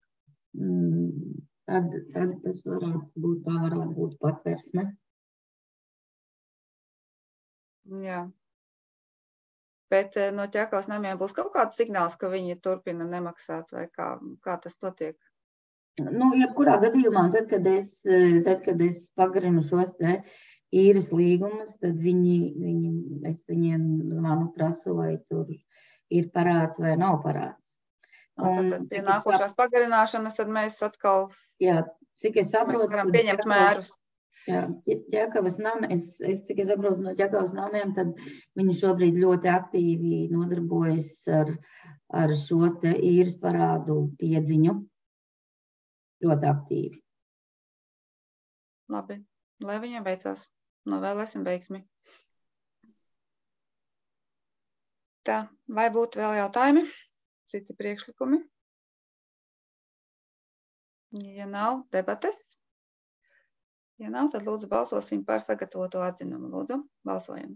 tad, tad tas varētu būt, tā varētu būt patversme. Jā. Bet no Ķekavas namiem būs kaut kāds signāls, ka viņi turpina nemaksāt, vai kā, kā tas notiek? Nu, jebkurā gadījumā, tad, kad es, tad, kad es pagarinu šos te īres līgumus, tad viņi, viņi, es viņiem zvanu prasu, vai tur ir parāds vai nav parāds. Un, tad, pie nākošās sap... pagarināšanas, tad mēs atkal jā, cik es saprotu, varam pieņemt Ķekavas... mērus. Jā, Ķekavas nami, es, es cik es saprotu no Ķekavas namiem, tad viņi šobrīd ļoti aktīvi nodarbojas ar, ar šo te īres parādu piedziņu. Ļoti aktīvi. Labi, lai viņiem veicās. Novēlēsim veiksmi. Tā, vai būtu vēl jautājumi? Citi priekšlikumi? Ja nav, debates? Ja nav, tad lūdzu balsosim par sagatavoto atzinumu. Lūdzu, balsojam.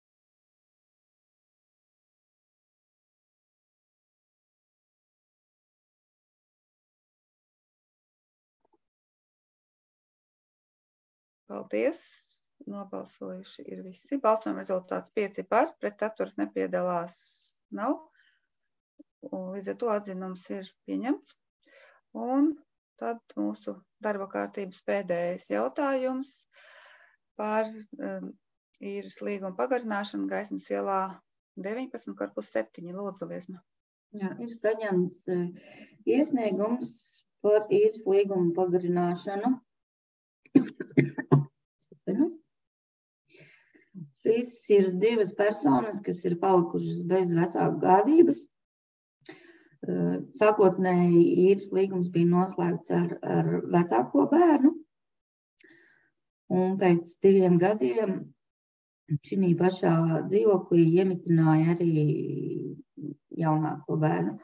Paldies. Nobalsojuši ir visi. Balsojuma rezultāts pieci par, pret atturas nepiedalās nav. Un līdz ar to atzinums ir pieņemts. Un tad mūsu darba kārtības pēdējais jautājums par um, īres līguma pagarināšanu Gaismas ielā deviņpadsmit, korpus septiņi. Lūdzu, Liesma. Jā, ir saņemts uh, iesniegums par īres līguma pagarināšanu. Šī šīs ir divas personas, kas ir palikušas bez vecāku gādības. Sākotnēji īres līgums bija noslēgts ar, ar vecāko bērnu, un pēc diviem gadiem šī pašā dzīvoklī iemitināja arī jaunāko bērnu.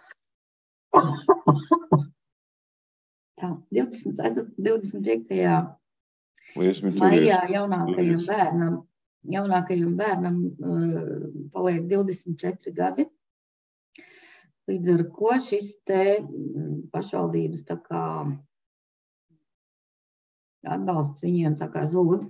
Tā, divdesmit piektajā maijā jaunākajam bērnam, jaunākajam bērnam uh, paliek divdesmit četri gadi. Līdz ar ko šis te pašvaldības tā kā atbalsts viņiem tā kā zūd.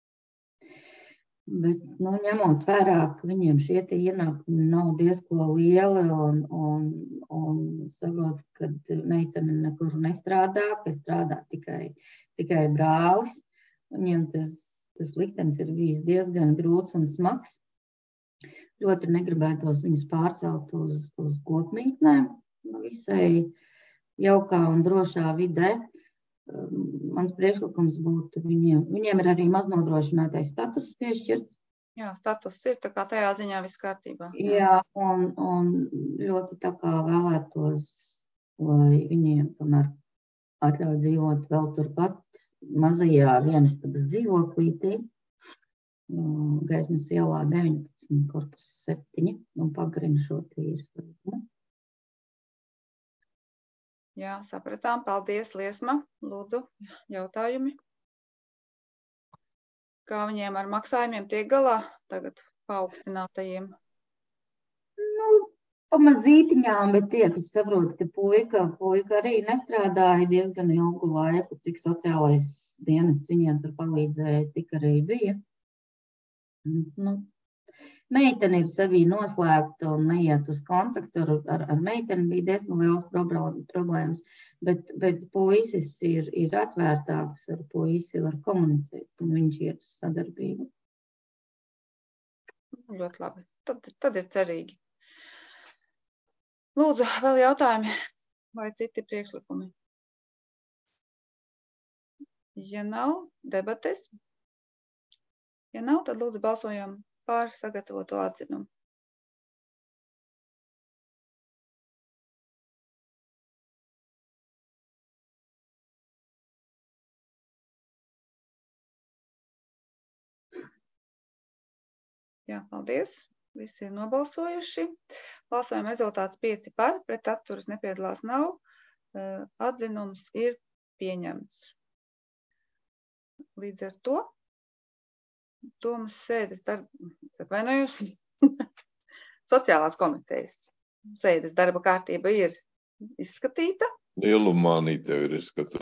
Bet, nu, ņemot vērā, ka viņiem šie te ienākumi nav diezko lieli un, un, un saprot, ka meitene nekur nestrādā, ka strādā tikai, tikai brālis. Viņiem tas, tas liktenis ir bijis diezgan grūts un smags. Ļoti negribētos viņus pārcelt uz, uz kopmītnēm, visai jaukā un drošā vidē. Mans priekšlikums būtu viņiem, viņiem ir arī maznodrošinātais status piešķirts. Jā, status ir, tā kā tajā ziņā viss kārtībā. Jā, Jā un, un ļoti tā kā vēlētos, lai viņiem tomēr atļauj dzīvot vēl turpat mazajā vienistabas dzīvoklītī, Gaismas ielā deviņpadsmit, korpus septiņi, un pagarina šo īres līgumu. Jā, sapratām. Paldies, Liesma. Lūdzu, jautājumi. Kā viņiem ar maksājumiem tiek galā tagad paaugstinātajiem? Nu, pamazītiņām, bet tie, kas saprot, ka puika, puika arī nestrādāja diezgan ilgu laiku, cik sociālais dienas viņiem tur palīdzēja, tik arī bija. Nu, meitene ir sevī noslēgta un neiet uz kontaktu ar, ar, ar meiteni, bija diezgan liels problēmas, bet, bet puisis ir, ir atvērtāks, ar puisi var komunicēt, un viņš iet uz sadarbību. Ļoti labi. Tad, tad ir cerīgi. Lūdzu, vēl jautājumi vai citi priekšlikumi? Ja nav, debates. Ja nav, tad lūdzu balsojam par sagatavoto atzinumu. Jā, paldies. Visi ir nobalsojuši. Balsojuma rezultāts pieci par, pret atturas nepiedalās nav. Atzinums ir pieņemts. Līdz ar to domas sēdes darba, atvainojos, sociālās komitejas sēdes darba kārtība ir izskatīta. Lielumānī tev ir izskatīta.